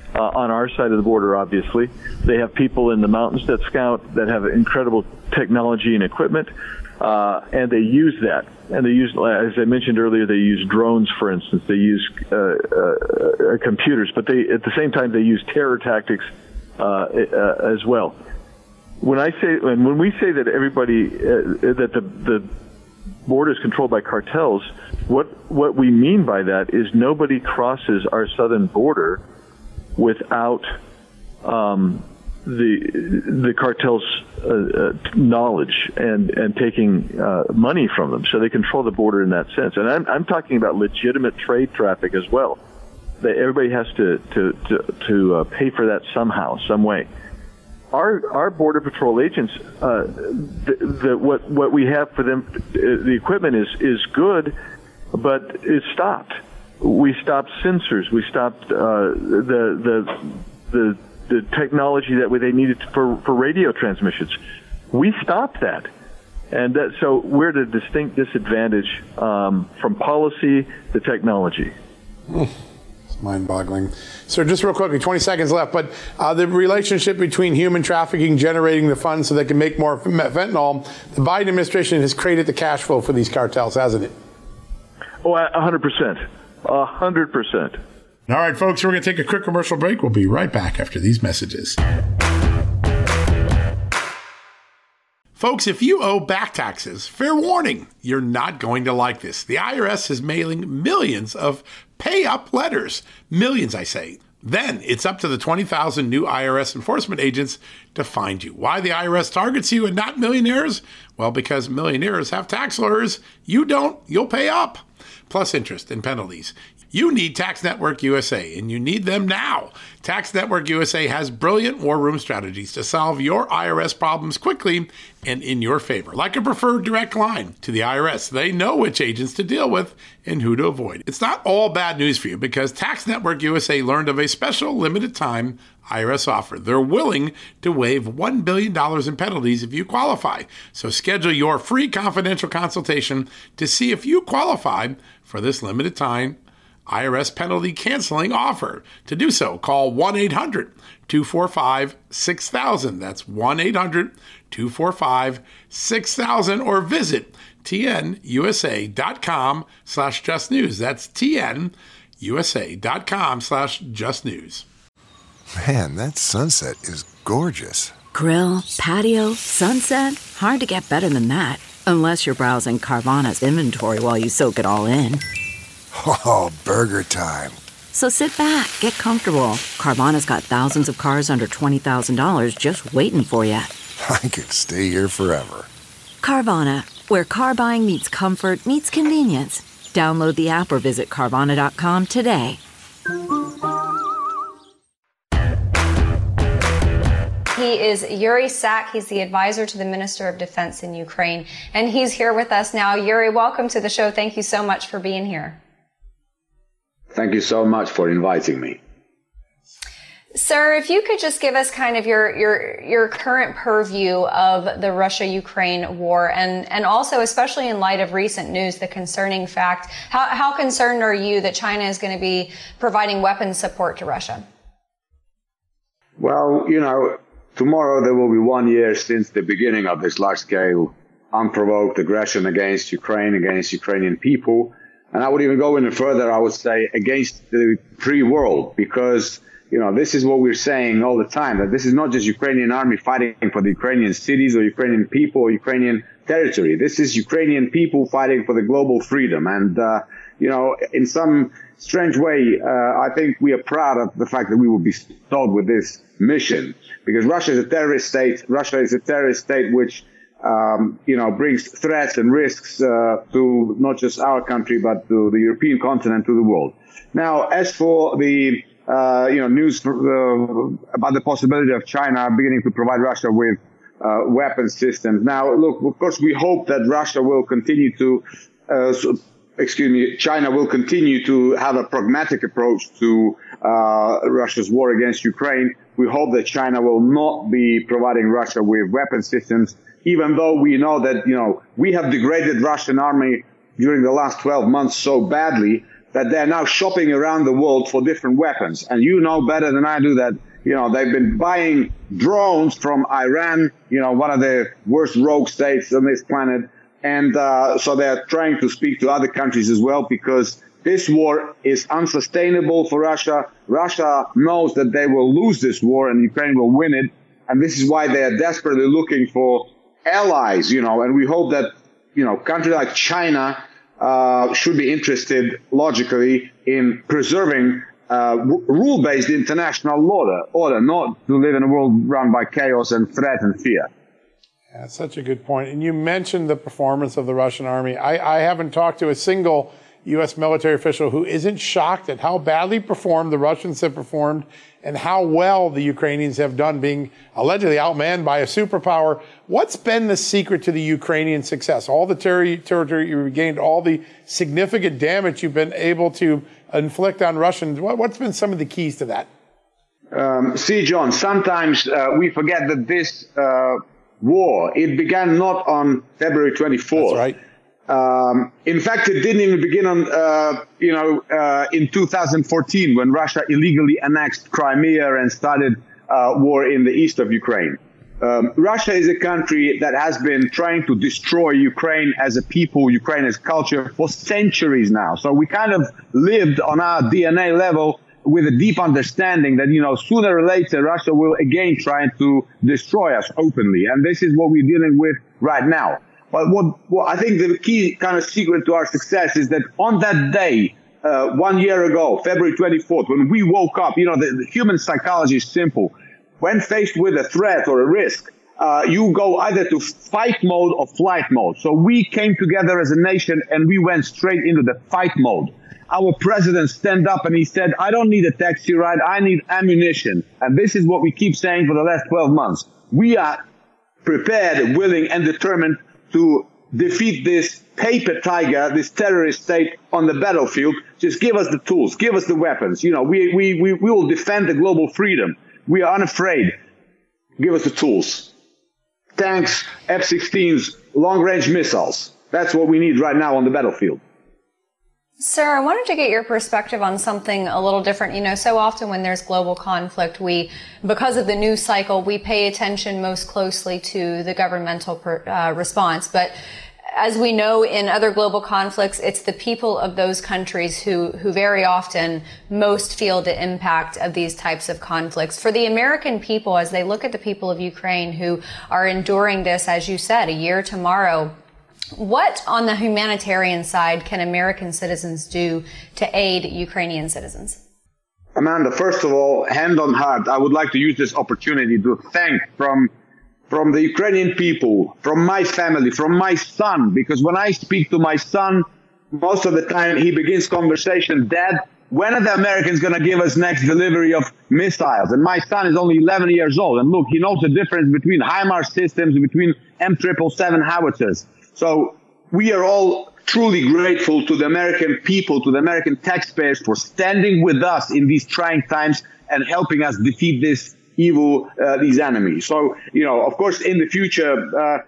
uh, on our side of the border, obviously. They have people in the mountains that scout that have incredible technology and equipment, uh, and they use that. And they use, as I mentioned earlier, they use drones, for instance. They use uh, uh, computers, but they at the same time they use terror tactics uh, uh, as well. When I say, and when we say that everybody uh, that the the border is controlled by cartels, what what we mean by that is nobody crosses our southern border without um, the the cartels' uh, uh, knowledge and and taking uh, money from them. So they control the border in that sense. And I'm I'm talking about legitimate trade traffic as well. That everybody has to to to, to uh, pay for that somehow, some way. Our our border patrol agents, uh, the, the, what what we have for them, the equipment is is good, but it's stopped. We stopped sensors. We stopped uh, the the the the technology that they needed for for radio transmissions. We stopped that, and that, so we're at a distinct disadvantage um, from policy to technology. Mind-boggling. So just real quickly, twenty seconds left, but uh, the relationship between human trafficking generating the funds so they can make more fentanyl, the Biden administration has created the cash flow for these cartels, hasn't it? Oh, one hundred percent. one hundred percent. All right, folks, we're going to take a quick commercial break. We'll be right back after these messages. Folks, if you owe back taxes, fair warning, you're not going to like this. The I R S is mailing millions of pay-up letters. Millions, I say. Then it's up to the twenty thousand new I R S enforcement agents to find you. Why the I R S targets you and not millionaires? Well, because millionaires have tax lawyers. You don't, you'll pay up. Plus interest and penalties. You need Tax Network U S A, and you need them now. Tax Network U S A has brilliant war room strategies to solve your I R S problems quickly and in your favor. Like a preferred direct line to the I R S. They know which agents to deal with and who to avoid. It's not all bad news for you because Tax Network U S A learned of a special limited time I R S offer. They're willing to waive one billion dollars in penalties if you qualify. So schedule your free confidential consultation to see if you qualify for this limited time I R S penalty canceling offer. To do so, call one eight hundred two four five six thousand. That's one eight hundred two four five six thousand or visit tnusa.com slash just news. That's tnusa.com slash just news. Man, that sunset is gorgeous. Grill, patio, sunset. Hard to get better than that. Unless you're browsing Carvana's inventory while you soak it all in. Oh, burger time. So sit back, get comfortable. Carvana's got thousands of cars under twenty thousand dollars just waiting for you. I could stay here forever. Carvana, where car buying meets comfort, meets convenience. Download the app or visit Carvana dot com today. He is Yuri Sak. He's the advisor to the Minister of Defense in Ukraine. And he's here with us now. Yuri, welcome to the show. Thank you so much for being here. Thank you so much for inviting me. Sir, if you could just give us kind of your your your current purview of the Russia-Ukraine war, and, and also, especially in light of recent news, the concerning fact, how, how concerned are you that China is going to be providing weapons support to Russia? Well, you know, tomorrow there will be one year since the beginning of this large-scale, unprovoked aggression against Ukraine, against Ukrainian people. And I would even go any further, I would say, against the free world, because, you know, this is what we're saying all the time, that this is not just Ukrainian army fighting for the Ukrainian cities or Ukrainian people or Ukrainian territory. This is Ukrainian people fighting for the global freedom. And, uh, you know, in some strange way, uh, I think we are proud of the fact that we will be bestowed with this mission, because Russia is a terrorist state. Russia is a terrorist state which Um, you know, brings threats and risks uh, to not just our country, but to the European continent, to the world. Now, as for the, uh, you know, news for, uh, about the possibility of China beginning to provide Russia with uh, weapon systems. Now, look, of course, we hope that Russia will continue to, uh, so, excuse me, China will continue to have a pragmatic approach to uh, Russia's war against Ukraine. We hope that China will not be providing Russia with weapon systems, even though we know that, you know, we have degraded Russian army during the last twelve months so badly that they're now shopping around the world for different weapons. And you know better than I do that, you know, they've been buying drones from Iran, you know, one of the worst rogue states on this planet. And uh, so they're trying to speak to other countries as well, because this war is unsustainable for Russia. Russia knows that they will lose this war and Ukraine will win it. And this is why they are desperately looking for allies, you know, and we hope that, you know, countries like China uh, should be interested, logically, in preserving uh, w- rule-based international order, order, not to live in a world run by chaos and threat and fear. That's such a good point. And you mentioned the performance of the Russian army. I, I haven't talked to a single U S military official who isn't shocked at how badly performed the Russians have performed and how well the Ukrainians have done, being allegedly outmanned by a superpower. What's been the secret to the Ukrainian success? All the ter- territory you regained, all the significant damage you've been able to inflict on Russians. What, what's been some of the keys to that? Um, see, John, sometimes uh, we forget that this uh, war, it began not on February twenty-fourth. That's right. Um, in fact, it didn't even begin on, uh, you know, uh, in two thousand fourteen when Russia illegally annexed Crimea and started uh, war in the east of Ukraine. Um, Russia is a country that has been trying to destroy Ukraine as a people, Ukraine as culture for centuries now. So we kind of lived on our D N A level with a deep understanding that, you know, sooner or later Russia will again try to destroy us openly. And this is what we're dealing with right now. But what, what I think the key kind of secret to our success is that on that day, uh, one year ago, February twenty-fourth, when we woke up, you know, the, the human psychology is simple. When faced with a threat or a risk, uh, you go either to fight mode or flight mode. So we came together as a nation and we went straight into the fight mode. Our president stand up and he said, I don't need a taxi ride, I need ammunition. And this is what we keep saying for the last twelve months. We are prepared, willing, and determined to defeat this paper tiger, this terrorist state on the battlefield. Just give us the tools, give us the weapons. You know, we, we, we, we will defend the global freedom. We are unafraid. Give us the tools. Tanks, F sixteens, long-range missiles. That's what we need right now on the battlefield. Sir, I wanted to get your perspective on something a little different. You know, so often when there's global conflict, we, because of the news cycle, we pay attention most closely to the governmental per, uh, response. But as we know in other global conflicts, it's the people of those countries who, who very often most feel the impact of these types of conflicts. For the American people, as they look at the people of Ukraine who are enduring this, as you said, a year tomorrow, what on the humanitarian side can American citizens do to aid Ukrainian citizens? Amanda, first of all, hand on heart, I would like to use this opportunity to thank from from the Ukrainian people, from my family, from my son, because when I speak to my son, most of the time he begins conversation, Dad, when are the Americans going to give us next delivery of missiles? And my son is only eleven years old. And look, he knows the difference between HIMARS systems, between M triple seven howitzers. So we are all truly grateful to the American people, to the American taxpayers for standing with us in these trying times and helping us defeat this evil, uh, these enemies. So, you know, of course, in the future, uh,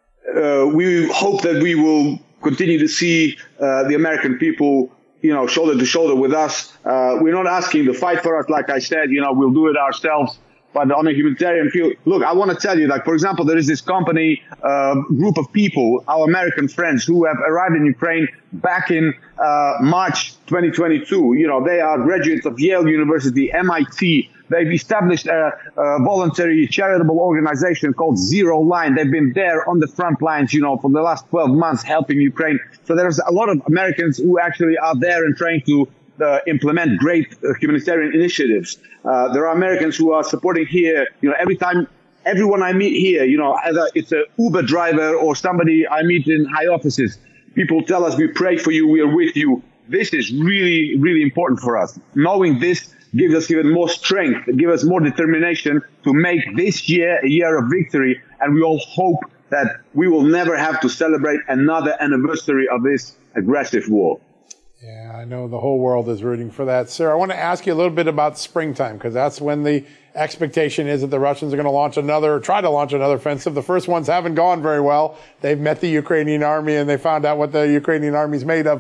uh, we hope that we will continue to see uh, the American people, you know, shoulder to shoulder with us. Uh, we're not asking to fight for us. Like I said, you know, we'll do it ourselves. But on a humanitarian field, look, I want to tell you, like, for example, there is this company, uh, group of people, our American friends who have arrived in Ukraine back in uh, March twenty twenty-two. You know, they are graduates of Yale University, M I T. They've established a, a voluntary charitable organization called Zero Line. They've been there on the front lines, you know, for the last twelve months helping Ukraine. So there's a lot of Americans who actually are there and trying to Uh, implement great uh, humanitarian initiatives. Uh, there are Americans who are supporting here. You know, every time, everyone I meet here, you know, either it's an Uber driver or somebody I meet in high offices, people tell us, we pray for you, we are with you. This is really, really important for us. Knowing this gives us even more strength, gives us more determination to make this year a year of victory. And we all hope that we will never have to celebrate another anniversary of this aggressive war. Yeah, I know the whole world is rooting for that. Sir, I want to ask you a little bit about springtime, because that's when the expectation is that the Russians are going to launch another, or try to launch another offensive. The first ones haven't gone very well. They've met the Ukrainian army and they found out what the Ukrainian army is made of.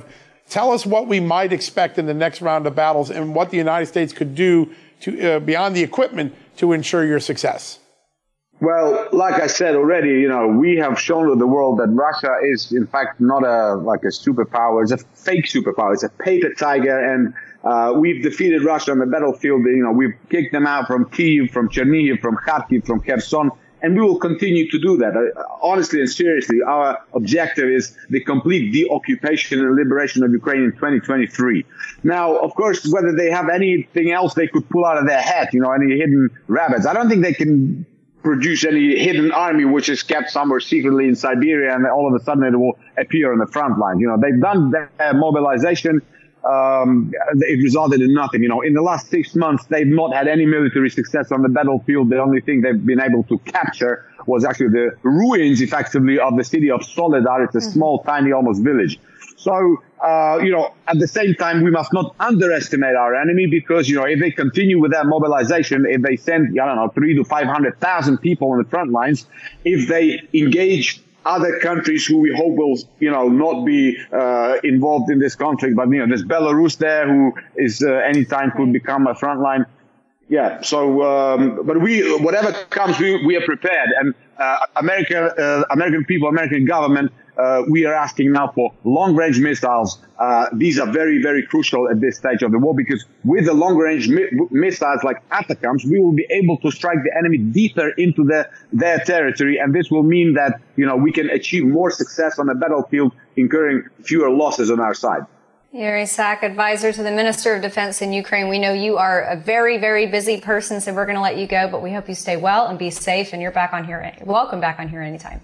Tell us what we might expect in the next round of battles and what the United States could do to uh, beyond the equipment to ensure your success. Well, like I said already, you know, we have shown to the world that Russia is, in fact, not a like a superpower. It's a fake superpower. It's a paper tiger, and uh, we've defeated Russia on the battlefield. You know, we've kicked them out from Kyiv, from Chernihiv, from Kharkiv, from Kherson, and we will continue to do that. Uh, honestly and seriously, our objective is the complete deoccupation and liberation of Ukraine in twenty twenty-three. Now, of course, whether they have anything else they could pull out of their hat, you know, any hidden rabbits, I don't think they can produce any hidden army which is kept somewhere secretly in Siberia and all of a sudden it will appear on the front line. You know, they've done their mobilization. Um, it resulted in nothing. You know, in the last six months, they've not had any military success on the battlefield. The only thing they've been able to capture was actually the ruins, effectively, of the city of Soledar. It's a mm-hmm. small, tiny, almost village. So, uh, you know, at the same time, we must not underestimate our enemy because, you know, if they continue with that mobilization, if they send, I don't know, three to five hundred thousand people on the front lines, if they engage other countries who we hope will, you know, not be uh, involved in this conflict, but, you know, there's Belarus there who is uh, anytime could become a front line. Yeah. So, um, but we, whatever comes, we, we are prepared. And uh, America, uh, American people, American government, uh, we are asking now for long-range missiles. Uh, these are very, very crucial at this stage of the war because with the long-range mi- missiles like ATACMS, we will be able to strike the enemy deeper into the, their territory. And this will mean that, you know, we can achieve more success on the battlefield, incurring fewer losses on our side. Yuri Sak, advisor to the Minister of Defense in Ukraine. We know you are a very, very busy person, so we're going to let you go, but we hope you stay well and be safe, and you're back on here. Welcome back on here anytime.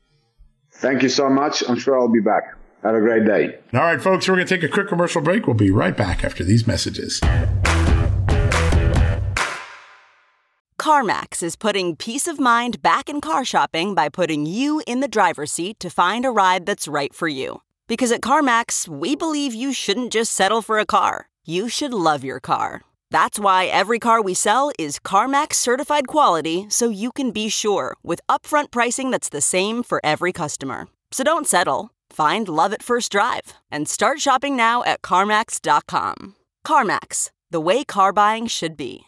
Thank you so much. I'm sure I'll be back. Have a great day. All right, folks, we're going to take a quick commercial break. We'll be right back after these messages. CarMax is putting peace of mind back in car shopping by putting you in the driver's seat to find a ride that's right for you. Because at CarMax, we believe you shouldn't just settle for a car. You should love your car. That's why every car we sell is CarMax certified quality, so you can be sure with upfront pricing that's the same for every customer. So don't settle. Find love at first drive and start shopping now at CarMax dot com. CarMax, the way car buying should be.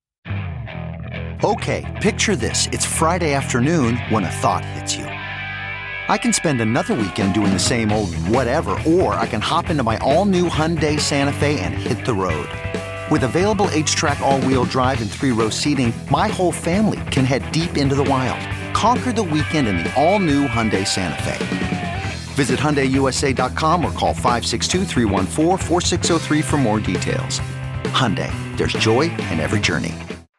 Okay, picture this. It's Friday afternoon when a thought hits you. I can spend another weekend doing the same old whatever, or I can hop into my all-new Hyundai Santa Fe and hit the road. With available H-Track all-wheel drive and three-row seating, my whole family can head deep into the wild. Conquer the weekend in the all-new Hyundai Santa Fe. Visit Hyundai U S A dot com or call five six two, three one four, four six zero three for more details. Hyundai, there's joy in every journey.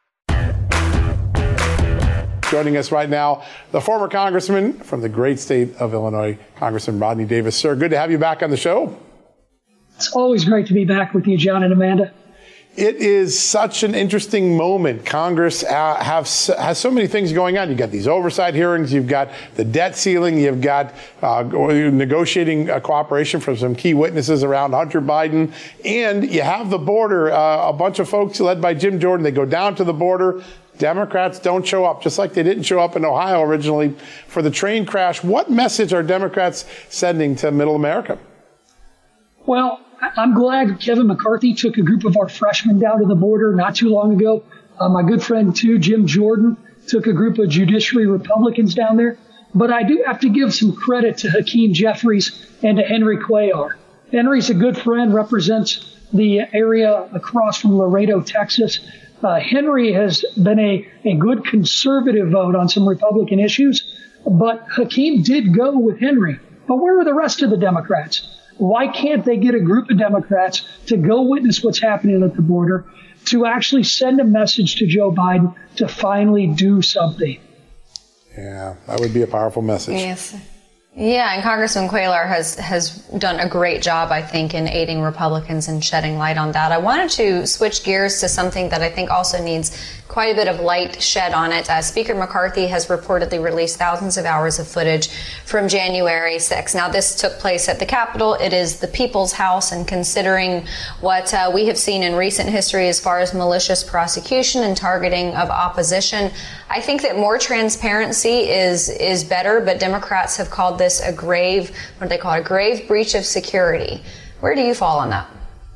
Joining us right now, the former congressman from the great state of Illinois, Congressman Rodney Davis. Sir, good to have you back on the show. It's always great to be back with you, John and Amanda. It is such an interesting moment. Congress uh, have, has so many things going on. You've got these oversight hearings. You've got the debt ceiling. You've got uh, negotiating uh, cooperation from some key witnesses around Hunter Biden. And you have the border, uh, a bunch of folks led by Jim Jordan. They go down to the border. Democrats don't show up, just like they didn't show up in Ohio originally for the train crash. What message are Democrats sending to Middle America? Well, I'm glad Kevin McCarthy took a group of our freshmen down to the border not too long ago. Uh, my good friend, too, Jim Jordan, took a group of judiciary Republicans down there. But I do have to give some credit to Hakeem Jeffries and to Henry Cuellar. Henry's a good friend, represents the area across from Laredo, Texas. Uh, Henry has been a, a good conservative vote on some Republican issues, but Hakeem did go with Henry. But where are the rest of the Democrats? Why can't they get a group of Democrats to go witness what's happening at the border, to actually send a message to Joe Biden to finally do something? Yeah, that would be a powerful message. Yes. Yeah, and Congressman Cuellar has, has done a great job, I think, in aiding Republicans and shedding light on that. I wanted to switch gears to something that I think also needs quite a bit of light shed on it. Uh, Speaker McCarthy has reportedly released thousands of hours of footage from January sixth. Now, this took place at the Capitol. It is the People's House, and considering what uh, we have seen in recent history as far as malicious prosecution and targeting of opposition, I think that more transparency is is better, but Democrats have called this a grave, what do they call it, a grave breach of security. Where do you fall on that?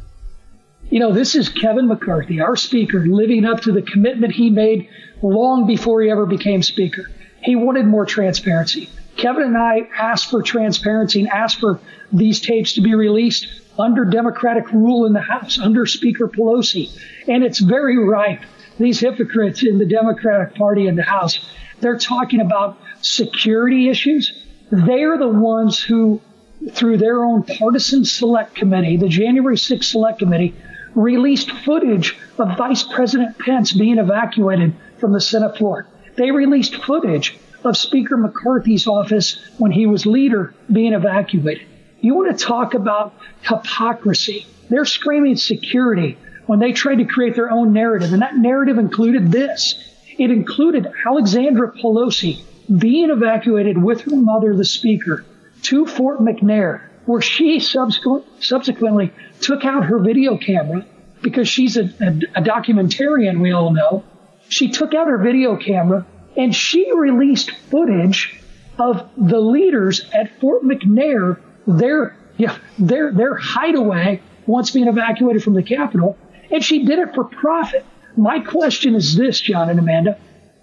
You know, this is Kevin McCarthy, our speaker, living up to the commitment he made long before he ever became speaker. He wanted more transparency. Kevin and I asked for transparency and asked for these tapes to be released under Democratic rule in the House, under Speaker Pelosi. And it's very ripe. These hypocrites in the Democratic Party in the House, they're talking about security issues. They are the ones who, through their own partisan select committee, the January sixth Select Committee, released footage of Vice President Pence being evacuated from the Senate floor. They released footage of Speaker McCarthy's office when he was leader being evacuated. You want to talk about hypocrisy? They're screaming security when they tried to create their own narrative, and that narrative included this. It included Alexandra Pelosi being evacuated with her mother, the Speaker, to Fort McNair, where she subsequent, subsequently took out her video camera because she's a, a, a documentarian, we all know. She took out her video camera and she released footage of the leaders at Fort McNair, their, yeah, their, their hideaway once being evacuated from the Capitol. And she did it for profit. My question is this, John and Amanda.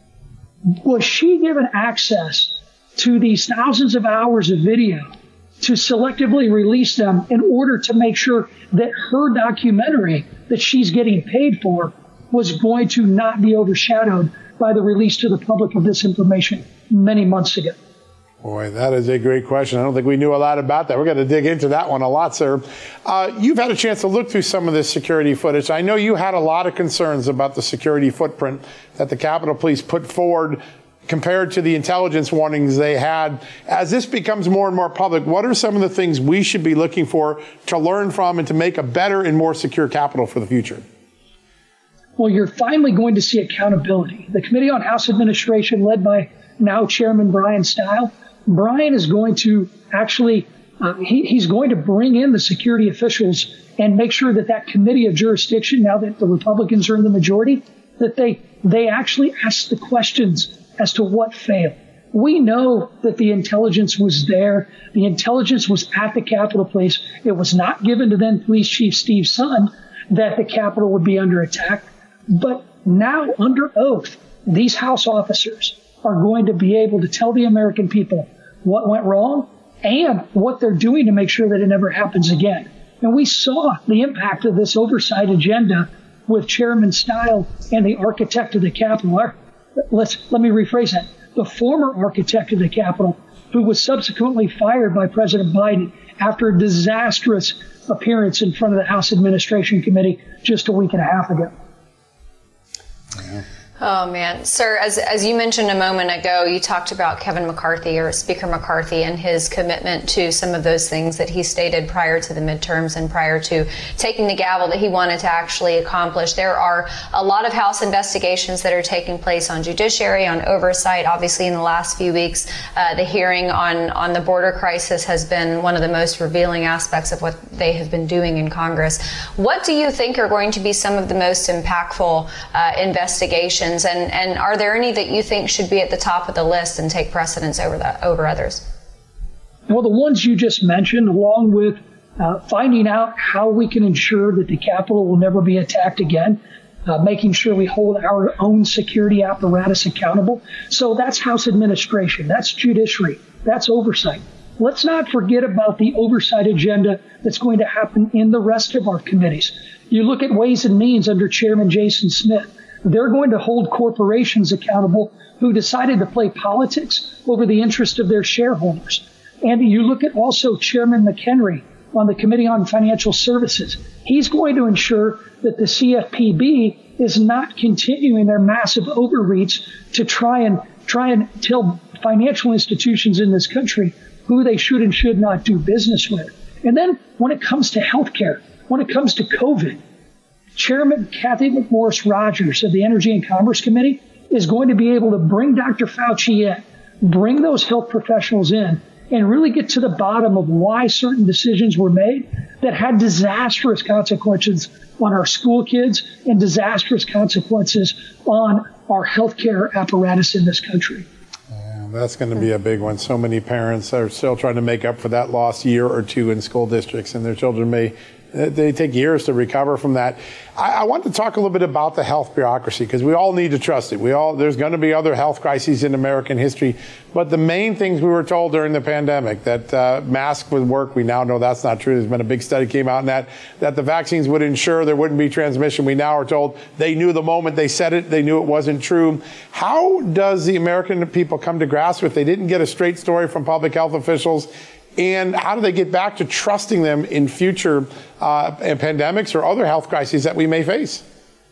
Was she given access to these thousands of hours of video to selectively release them in order to make sure that her documentary that she's getting paid for was going to not be overshadowed by the release to the public of this information many months ago? Boy, that is a great question. I don't think we knew a lot about that. We're going to dig into that one a lot, sir. Uh, you've had a chance to look through some of this security footage. I know you had a lot of concerns about the security footprint that the Capitol Police put forward compared to the intelligence warnings they had. As this becomes more and more public, what are some of the things we should be looking for to learn from and to make a better and more secure Capitol for the future? Well, you're finally going to see accountability. The Committee on House Administration, led by now Chairman Brian Stile, Brian is going to actually, uh, he, he's going to bring in the security officials and make sure that that committee of jurisdiction, now that the Republicans are in the majority, that they, they actually ask the questions as to what failed. We know that the intelligence was there. The intelligence was at the Capitol Police. It was not given to then Police Chief Steve Sund that the Capitol would be under attack. But now, under oath, these House officers are going to be able to tell the American people what went wrong and what they're doing to make sure that it never happens again. And we saw the impact of this oversight agenda with Chairman Stile and the architect of the Capitol. Let's, let me rephrase that. The former architect of the Capitol, who was subsequently fired by President Biden after a disastrous appearance in front of the House Administration Committee just a week and a half ago. Yeah. Oh, man. Sir, as as you mentioned a moment ago, you talked about Kevin McCarthy, or Speaker McCarthy, and his commitment to some of those things that he stated prior to the midterms and prior to taking the gavel that he wanted to actually accomplish. There are a lot of House investigations that are taking place on judiciary, on oversight. Obviously, in the last few weeks, uh, the hearing on, on the border crisis has been one of the most revealing aspects of what they have been doing in Congress. What do you think are going to be some of the most impactful uh, investigations? And, and are there any that you think should be at the top of the list and take precedence over that, over others? Well, the ones you just mentioned, along with uh, finding out how we can ensure that the Capitol will never be attacked again, uh, making sure we hold our own security apparatus accountable. So that's House administration, that's judiciary, that's oversight. Let's not forget about the oversight agenda that's going to happen in the rest of our committees. You look at Ways and Means under Chairman Jason Smith. They're going to hold corporations accountable who decided to play politics over the interest of their shareholders. And you look at also Chairman McHenry on the Committee on Financial Services. He's going to ensure that the C F P B is not continuing their massive overreach to try and try and tell financial institutions in this country who they should and should not do business with. And then when it comes to healthcare, when it comes to COVID, Chairman Kathy McMorris Rogers of the Energy and Commerce Committee is going to be able to bring Doctor Fauci in, bring those health professionals in, and really get to the bottom of why certain decisions were made that had disastrous consequences on our school kids and disastrous consequences on our healthcare apparatus in this country. That's going to be a big one. So many parents are still trying to make up for that lost year or two in school districts, and their children may they take years to recover from that. I, I want to talk a little bit about the health bureaucracy, because we all need to trust it. We all there's going to be other health crises in American history, but the main things we were told during the pandemic, that uh, masks would work, we now know that's not true. There's been a big study came out in that that the vaccines would ensure there wouldn't be transmission. We now are told they knew the moment they said it, they knew it wasn't true. How does the American people come to grasp if they didn't get a straight story from public health officials? And how do they get back to trusting them in future uh, pandemics or other health crises that we may face?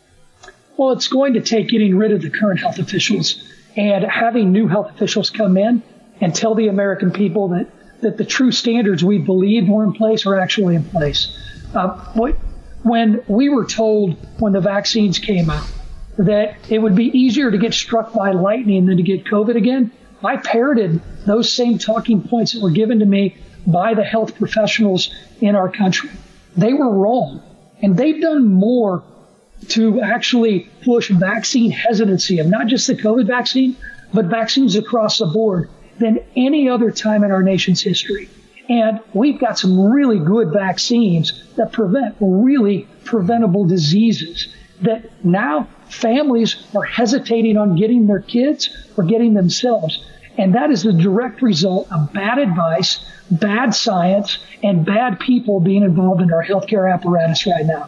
Well, it's going to take getting rid of the current health officials and having new health officials come in and tell the American people that, that the true standards we believed were in place are actually in place. Uh, what, when we were told when the vaccines came out that it would be easier to get struck by lightning than to get COVID again, I parroted those same talking points that were given to me by the health professionals in our country. They were wrong, and they've done more to actually push vaccine hesitancy of not just the COVID vaccine, but vaccines across the board than any other time in our nation's history. And we've got some really good vaccines that prevent really preventable diseases that now families are hesitating on getting their kids or getting themselves. And that is the direct result of bad advice, bad science, and bad people being involved in our healthcare apparatus right now.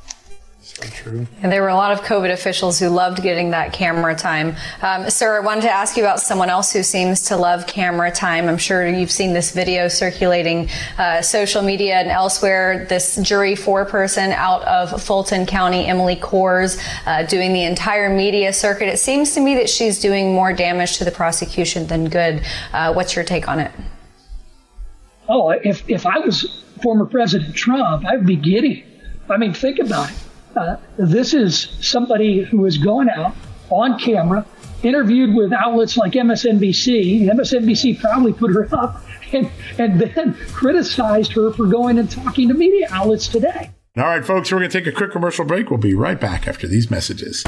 So true. And there were a lot of COVID officials who loved getting that camera time. Um, sir, I wanted to ask you about someone else who seems to love camera time. I'm sure you've seen this video circulating uh, social media and elsewhere. This jury foreperson out of Fulton County, Emily Kors, uh, doing the entire media circuit. It seems to me that she's doing more damage to the prosecution than good. Uh, what's your take on it? Oh, if, if I was former President Trump, I'd be giddy. I mean, think about it. Uh, this is somebody who has gone out on camera, interviewed with outlets like M S N B C. M S N B C probably put her up and, and then criticized her for going and talking to media outlets today. All right, folks, we're going to take a quick commercial break. We'll be right back after these messages.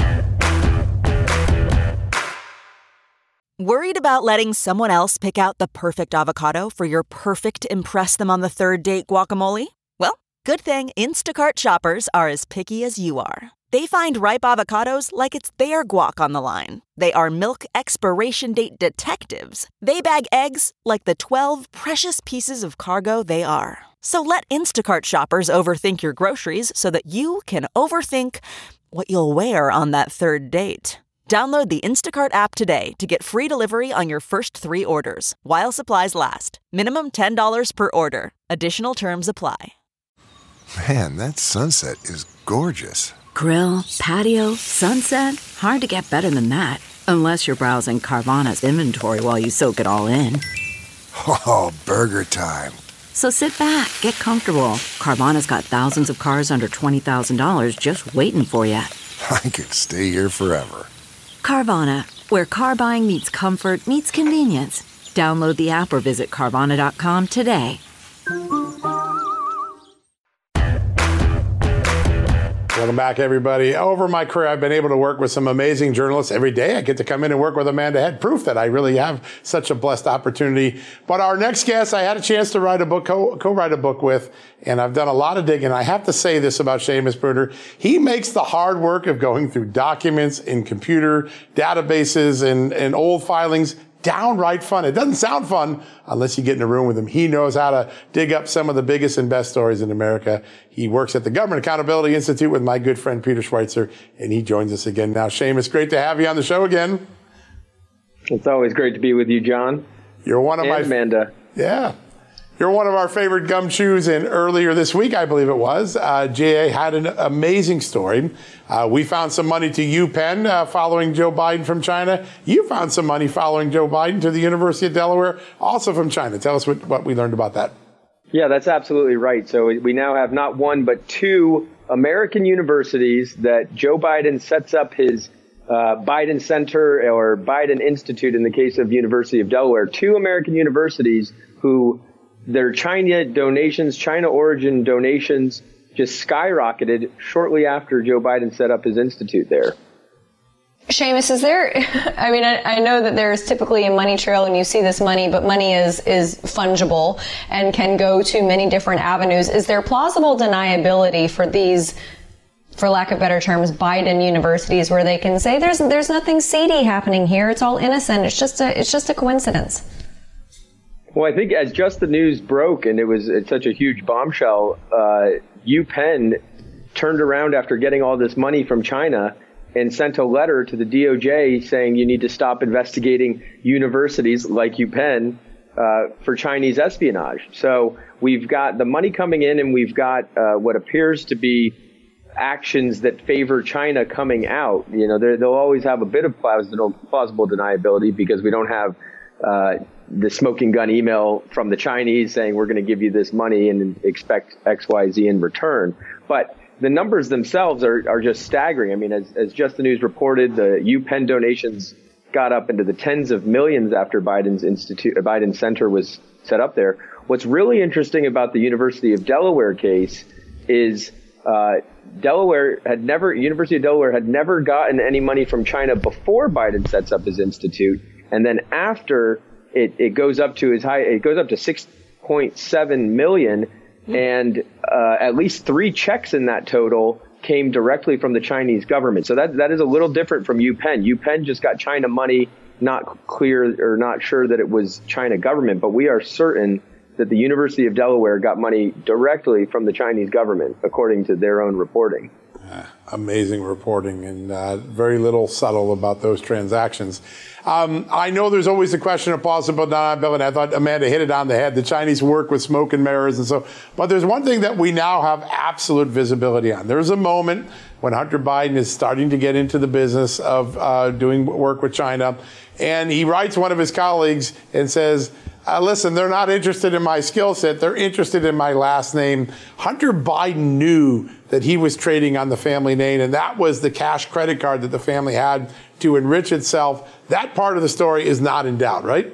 Worried about letting someone else pick out the perfect avocado for your perfect impress them on the third date guacamole? Well, good thing Instacart shoppers are as picky as you are. They find ripe avocados like it's their guac on the line. They are milk expiration date detectives. They bag eggs like the twelve precious pieces of cargo they are. So let Instacart shoppers overthink your groceries so that you can overthink what you'll wear on that third date. Download the Instacart app today to get free delivery on your first three orders, while supplies last. Minimum ten dollars per order. Additional terms apply. Man, that sunset is gorgeous. Grill, patio, sunset. Hard to get better than that. Unless you're browsing Carvana's inventory while you soak it all in. Oh, burger time. So sit back, get comfortable. Carvana's got thousands of cars under twenty thousand dollars just waiting for you. I could stay here forever. Carvana, where car buying meets comfort, meets convenience. Download the app or visit Carvana dot com today. Welcome back, everybody. Over my career, I've been able to work with some amazing journalists. Every day I get to come in and work with Amanda Head. Proof that I really have such a blessed opportunity. But our next guest, I had a chance to write a book, co- co-write a book with, and I've done a lot of digging. I have to say this about Seamus Bruner. He makes the hard work of going through documents in computer databases and, and old filings downright fun. It doesn't sound fun unless you get in a room with him. He knows how to dig up some of the biggest and best stories in America. He works at the Government Accountability Institute with my good friend Peter Schweitzer, and he joins us again now. Seamus, great to have you on the show again. It's always great to be with you, John. You're one of and my Amanda. Yeah. You're one of our favorite gumshoes, and earlier this week, I believe it was, uh, J A had an amazing story. Uh, we found some money to UPenn uh, following Joe Biden from China. You found some money following Joe Biden to the University of Delaware, also from China. Tell us what, what we learned about that. Yeah, that's absolutely right. So we now have not one, but two American universities that Joe Biden sets up his uh, Biden Center or Biden Institute in the case of University of Delaware. Two American universities who their China donations, China origin donations, just skyrocketed shortly after Joe Biden set up his institute there. Seamus, is there, I mean, I, I know that there's typically a money trail and you see this money, but money is, is fungible and can go to many different avenues. Is there plausible deniability for these, for lack of better terms, Biden universities where they can say there's, there's nothing seedy happening here. It's all innocent. It's just a, it's just a coincidence. Well, I think as just the news broke and it was it's such a huge bombshell, uh, UPenn turned around after getting all this money from China and sent a letter to the D O J saying you need to stop investigating universities like UPenn uh, for Chinese espionage. So we've got the money coming in and we've got uh, what appears to be actions that favor China coming out. You know, they'll always have a bit of plausible, plausible deniability because we don't have uh, the smoking gun email from the Chinese saying we're going to give you this money and expect X Y Z in return. But the numbers themselves are, are just staggering. I mean, as, as Just the News reported, the UPenn donations got up into the tens of millions after Biden's institute, Biden Center was set up there. What's really interesting about the University of Delaware case is uh, Delaware had never, University of Delaware had never gotten any money from China before Biden sets up his institute, and then after it, it goes up to as high, it goes up to six point seven million. And uh, at least three checks in that total came directly from the Chinese government. So that that is a little different from UPenn. UPenn just got China money, not clear or not sure that it was China government. But we are certain that the University of Delaware got money directly from the Chinese government, according to their own reporting. Uh, amazing reporting and uh, very little subtle about those transactions. Um, I know there's always the question of plausible deniability. I thought Amanda hit it on the head. The Chinese work with smoke and mirrors and so, but there's one thing that we now have absolute visibility on. There's a moment when Hunter Biden is starting to get into the business of uh, doing work with China, and he writes one of his colleagues and says, Uh, listen, they're not interested in my skill set. They're interested in my last name. Hunter Biden knew that he was trading on the family name, and that was the cash credit card that the family had to enrich itself. That part of the story is not in doubt, right?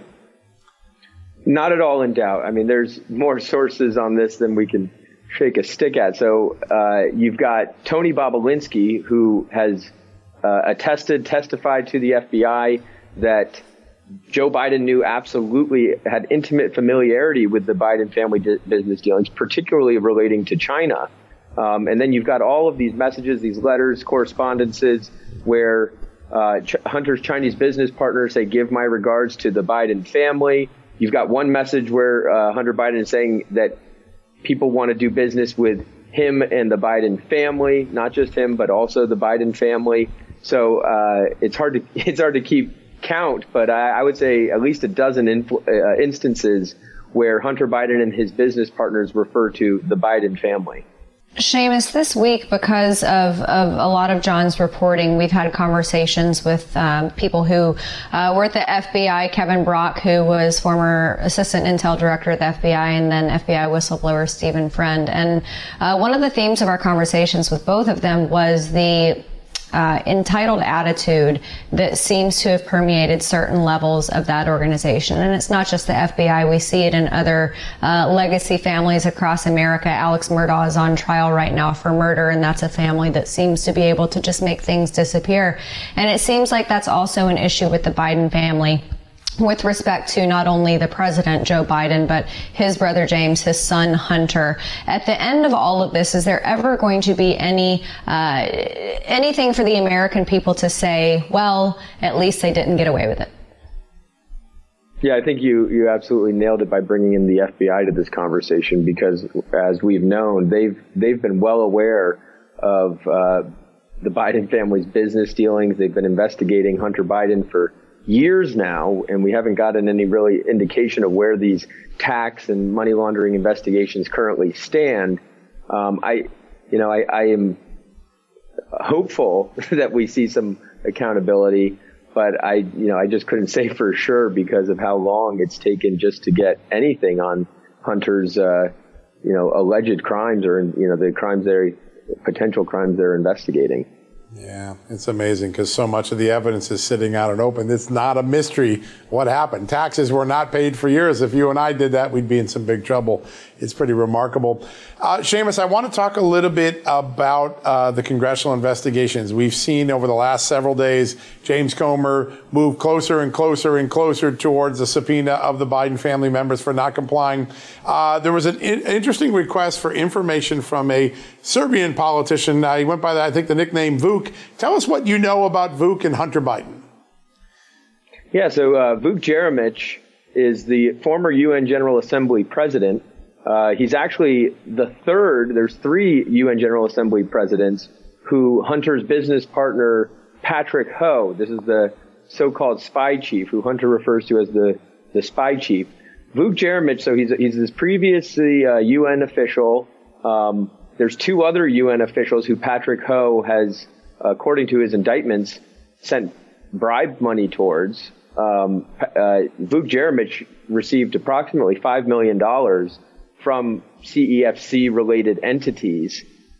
Not at all in doubt. I mean, there's more sources on this than we can shake a stick at. So uh, you've got Tony Bobulinski, who has uh, attested, testified to the F B I that Joe Biden knew absolutely, had intimate familiarity with the Biden family di- business dealings, particularly relating to China. Um, and then you've got all of these messages, these letters, correspondences, where uh, Ch- Hunter's Chinese business partners say, give my regards to the Biden family. You've got one message where uh, Hunter Biden is saying that people want to do business with him and the Biden family, not just him, but also the Biden family. So uh, it's hard to it's hard to keep count, but I, I would say at least a dozen influ- uh, instances where Hunter Biden and his business partners refer to the Biden family. Seamus, this week, because of, of a lot of John's reporting, we've had conversations with um, people who uh, were at the F B I. Kevin Brock, who was former assistant intel director at the F B I, and then F B I whistleblower Stephen Friend. And uh, one of the themes of our conversations with both of them was the Uh, entitled attitude that seems to have permeated certain levels of that organization. And it's not just the F B I. We see it in other uh, legacy families across America. Alex Murdaugh is on trial right now for murder, and that's a family that seems to be able to just make things disappear. And it seems like that's also an issue with the Biden family, with respect to not only the president, Joe Biden, but his brother James, his son Hunter. At the end of all of this, is there ever going to be any uh, anything for the American people to say, well, at least they didn't get away with it? Yeah, I think you, you absolutely nailed it by bringing in the F B I to this conversation, because as we've known, they've they've been well aware of uh, the Biden family's business dealings. They've been investigating Hunter Biden for years now, and we haven't gotten any really indication of where these tax and money laundering investigations currently stand. Um, I, you know, I, I am hopeful that we see some accountability, but I, you know, I just couldn't say for sure because of how long it's taken just to get anything on Hunter's, uh, you know, alleged crimes or, you know, the crimes they're, potential crimes they're investigating. Yeah, it's amazing because so much of the evidence is sitting out and open. It's not a mystery what happened. Taxes were not paid for years. If you and I did that, we'd be in some big trouble. It's pretty remarkable. Uh, Seamus, I want to talk a little bit about uh, the congressional investigations. We've seen over the last several days, James Comer move closer and closer and closer towards the subpoena of the Biden family members for not complying. Uh, there was an in- interesting request for information from a Serbian politician. Uh, he went by, the, I think, the nickname Vuk. Tell us what you know about Vuk and Hunter Biden. Yeah, so uh, Vuk Jeremic is the former U N General Assembly president. Uh, he's actually the third. There's three U N General Assembly presidents who Hunter's business partner, Patrick Ho, this is the so-called spy chief, who Hunter refers to as the, the spy chief. Vuk Jeremic, so he's, he's this previously uh, U N official. Um, there's two other U N officials who Patrick Ho has, according to his indictments, sent bribe money towards. Um, uh, Vuk Jeremic received approximately five million dollars from C E F C-related entities.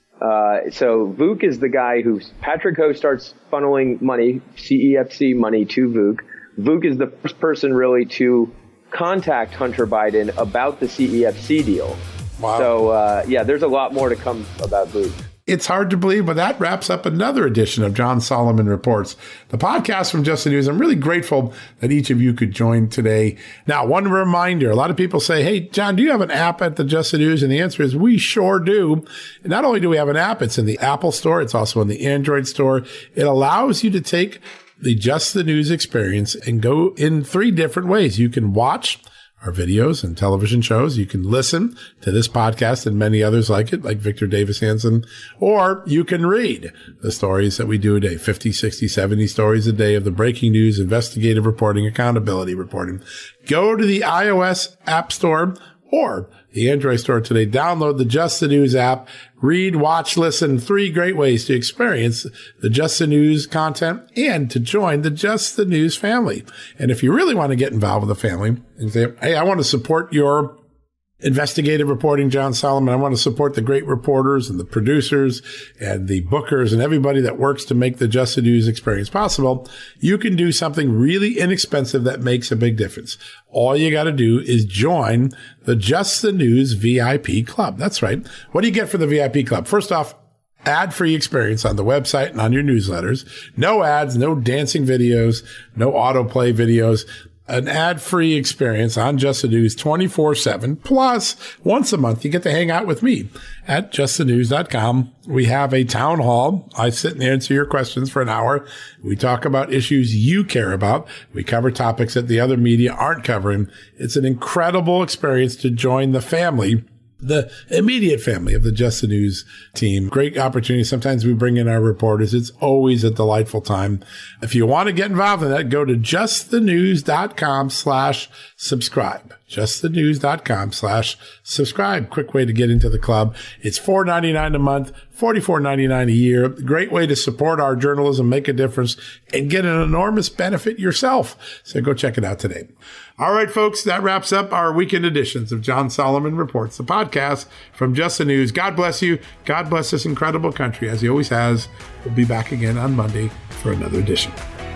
Uh, so Vuk is the guy who Patrick Ho starts funneling money, C E F C money to Vuk. Vuk is the first person really to contact Hunter Biden about the C E F C deal. Wow. So, uh, yeah, there's a lot more to come about Vuk. It's hard to believe, but that wraps up another edition of John Solomon Reports, the podcast from Just the News. I'm really grateful that each of you could join today. Now, one reminder, a lot of people say, hey, John, do you have an app at the Just the News? And the answer is we sure do. And not only do we have an app, it's in the Apple Store. It's also in the Android Store. It allows you to take the Just the News experience and go in three different ways. You can watch our videos and television shows. You can listen to this podcast and many others like it, like Victor Davis Hanson, or you can read the stories that we do a day, fifty, sixty, seventy stories a day of the breaking news, investigative reporting, accountability reporting. Go to the iOS App Store or the Android Store today. Download the Just the News app. Read, watch, listen. Three great ways to experience the Just the News content and to join the Just the News family. And if you really want to get involved with the family and say, hey, I want to support your investigative reporting, John Solomon. I want to support the great reporters and the producers and the bookers and everybody that works to make the Just the News experience possible. You can do something really inexpensive that makes a big difference. All you got to do is join the Just the News V I P Club. That's right. What do you get for the V I P Club? First off, ad-free experience on the website and on your newsletters. No ads, no dancing videos, no autoplay videos. An ad-free experience on Just the News twenty-four seven. Plus, once a month, you get to hang out with me at just the news dot com. We have a town hall. I sit and answer your questions for an hour. We talk about issues you care about. We cover topics that the other media aren't covering. It's an incredible experience to join the family, the immediate family of the Just the News team. Great opportunity. Sometimes we bring in our reporters. It's always a delightful time. If you want to get involved in that, go to just the news dot com slash subscribe. just the news dot com slash subscribe. Quick way to get into the club. It's four dollars and ninety-nine cents a month, forty-four dollars and ninety-nine cents a year. Great way to support our journalism, make a difference, and get an enormous benefit yourself. So go check it out today. All right, folks, that wraps up our weekend editions of John Solomon Reports, the podcast from Just the News. God bless you. God bless this incredible country, as he always has. We'll be back again on Monday for another edition.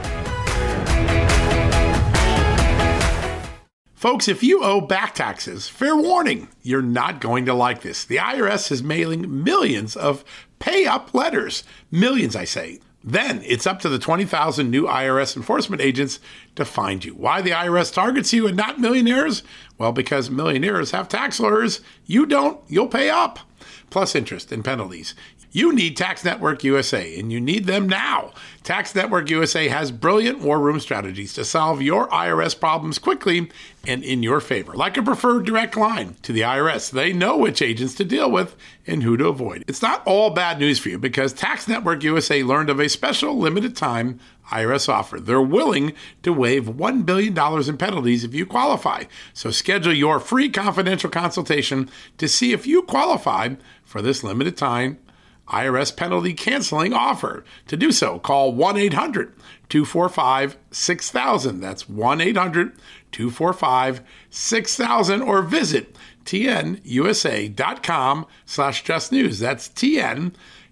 Folks, if you owe back taxes, fair warning, you're not going to like this. The I R S is mailing millions of pay-up letters. Millions, I say. Then it's up to the twenty thousand new I R S enforcement agents to find you. Why the I R S targets you and not millionaires? Well, because millionaires have tax lawyers. You don't. You'll pay up. Plus interest and penalties. You need Tax Network U S A, and you need them now. Tax Network U S A has brilliant war room strategies to solve your I R S problems quickly and in your favor, like a preferred direct line to the I R S. They know which agents to deal with and who to avoid. It's not all bad news for you because Tax Network U S A learned of a special limited time I R S offer. They're willing to waive one billion dollars in penalties if you qualify. So schedule your free confidential consultation to see if you qualify for this limited time I R S penalty canceling offer. To do so, call one eight hundred two four five six thousand. That's one eight hundred two four five six thousand or visit tnusa.com slash justnews. That's tnusa.com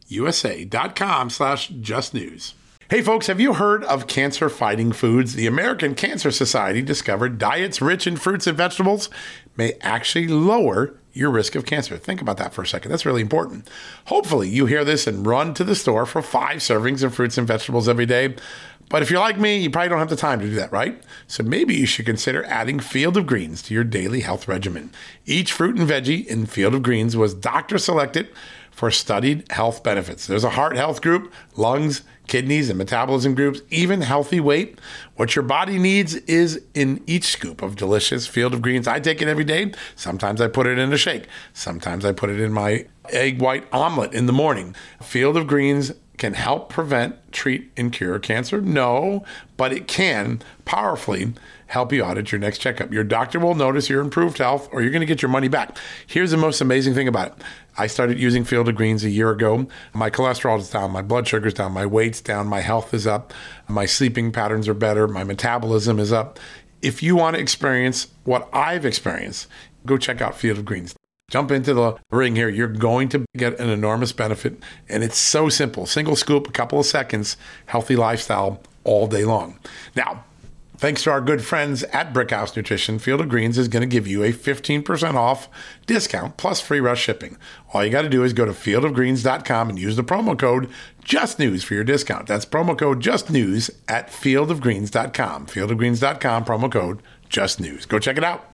usa.com slash just news. Hey folks, have you heard of cancer-fighting foods? The American Cancer Society discovered diets rich in fruits and vegetables may actually lower your risk of cancer. Think about that for a second. That's really important. Hopefully you hear this and run to the store for five servings of fruits and vegetables every day. But if you're like me, you probably don't have the time to do that, right? So maybe you should consider adding Field of Greens to your daily health regimen. Each fruit and veggie in Field of Greens was doctor selected for studied health benefits. There's a heart health group, lungs, kidneys, and metabolism groups, even healthy weight. What your body needs is in each scoop of delicious Field of Greens. I take it every day. Sometimes I put it in a shake. Sometimes I put it in my egg white omelet in the morning. Field of Greens can help prevent, treat, and cure cancer? No, but it can powerfully help you out at your next checkup. Your doctor will notice your improved health, or you're going to get your money back. Here's the most amazing thing about it. I started using Field of Greens a year ago. My cholesterol is down, my blood sugar's down, my weight's down, my health is up, my sleeping patterns are better, my metabolism is up. If you want to experience what I've experienced, go check out Field of Greens. Jump into the ring here. You're going to get an enormous benefit, and it's so simple. Single scoop, a couple of seconds, healthy lifestyle all day long. Now, thanks to our good friends at Brickhouse Nutrition, Field of Greens is going to give you a fifteen percent off discount plus free rush shipping. All you got to do is go to field of greens dot com and use the promo code JUSTNEWS for your discount. That's promo code JUSTNEWS at field of greens dot com. field of greens dot com, promo code JUSTNEWS. Go check it out.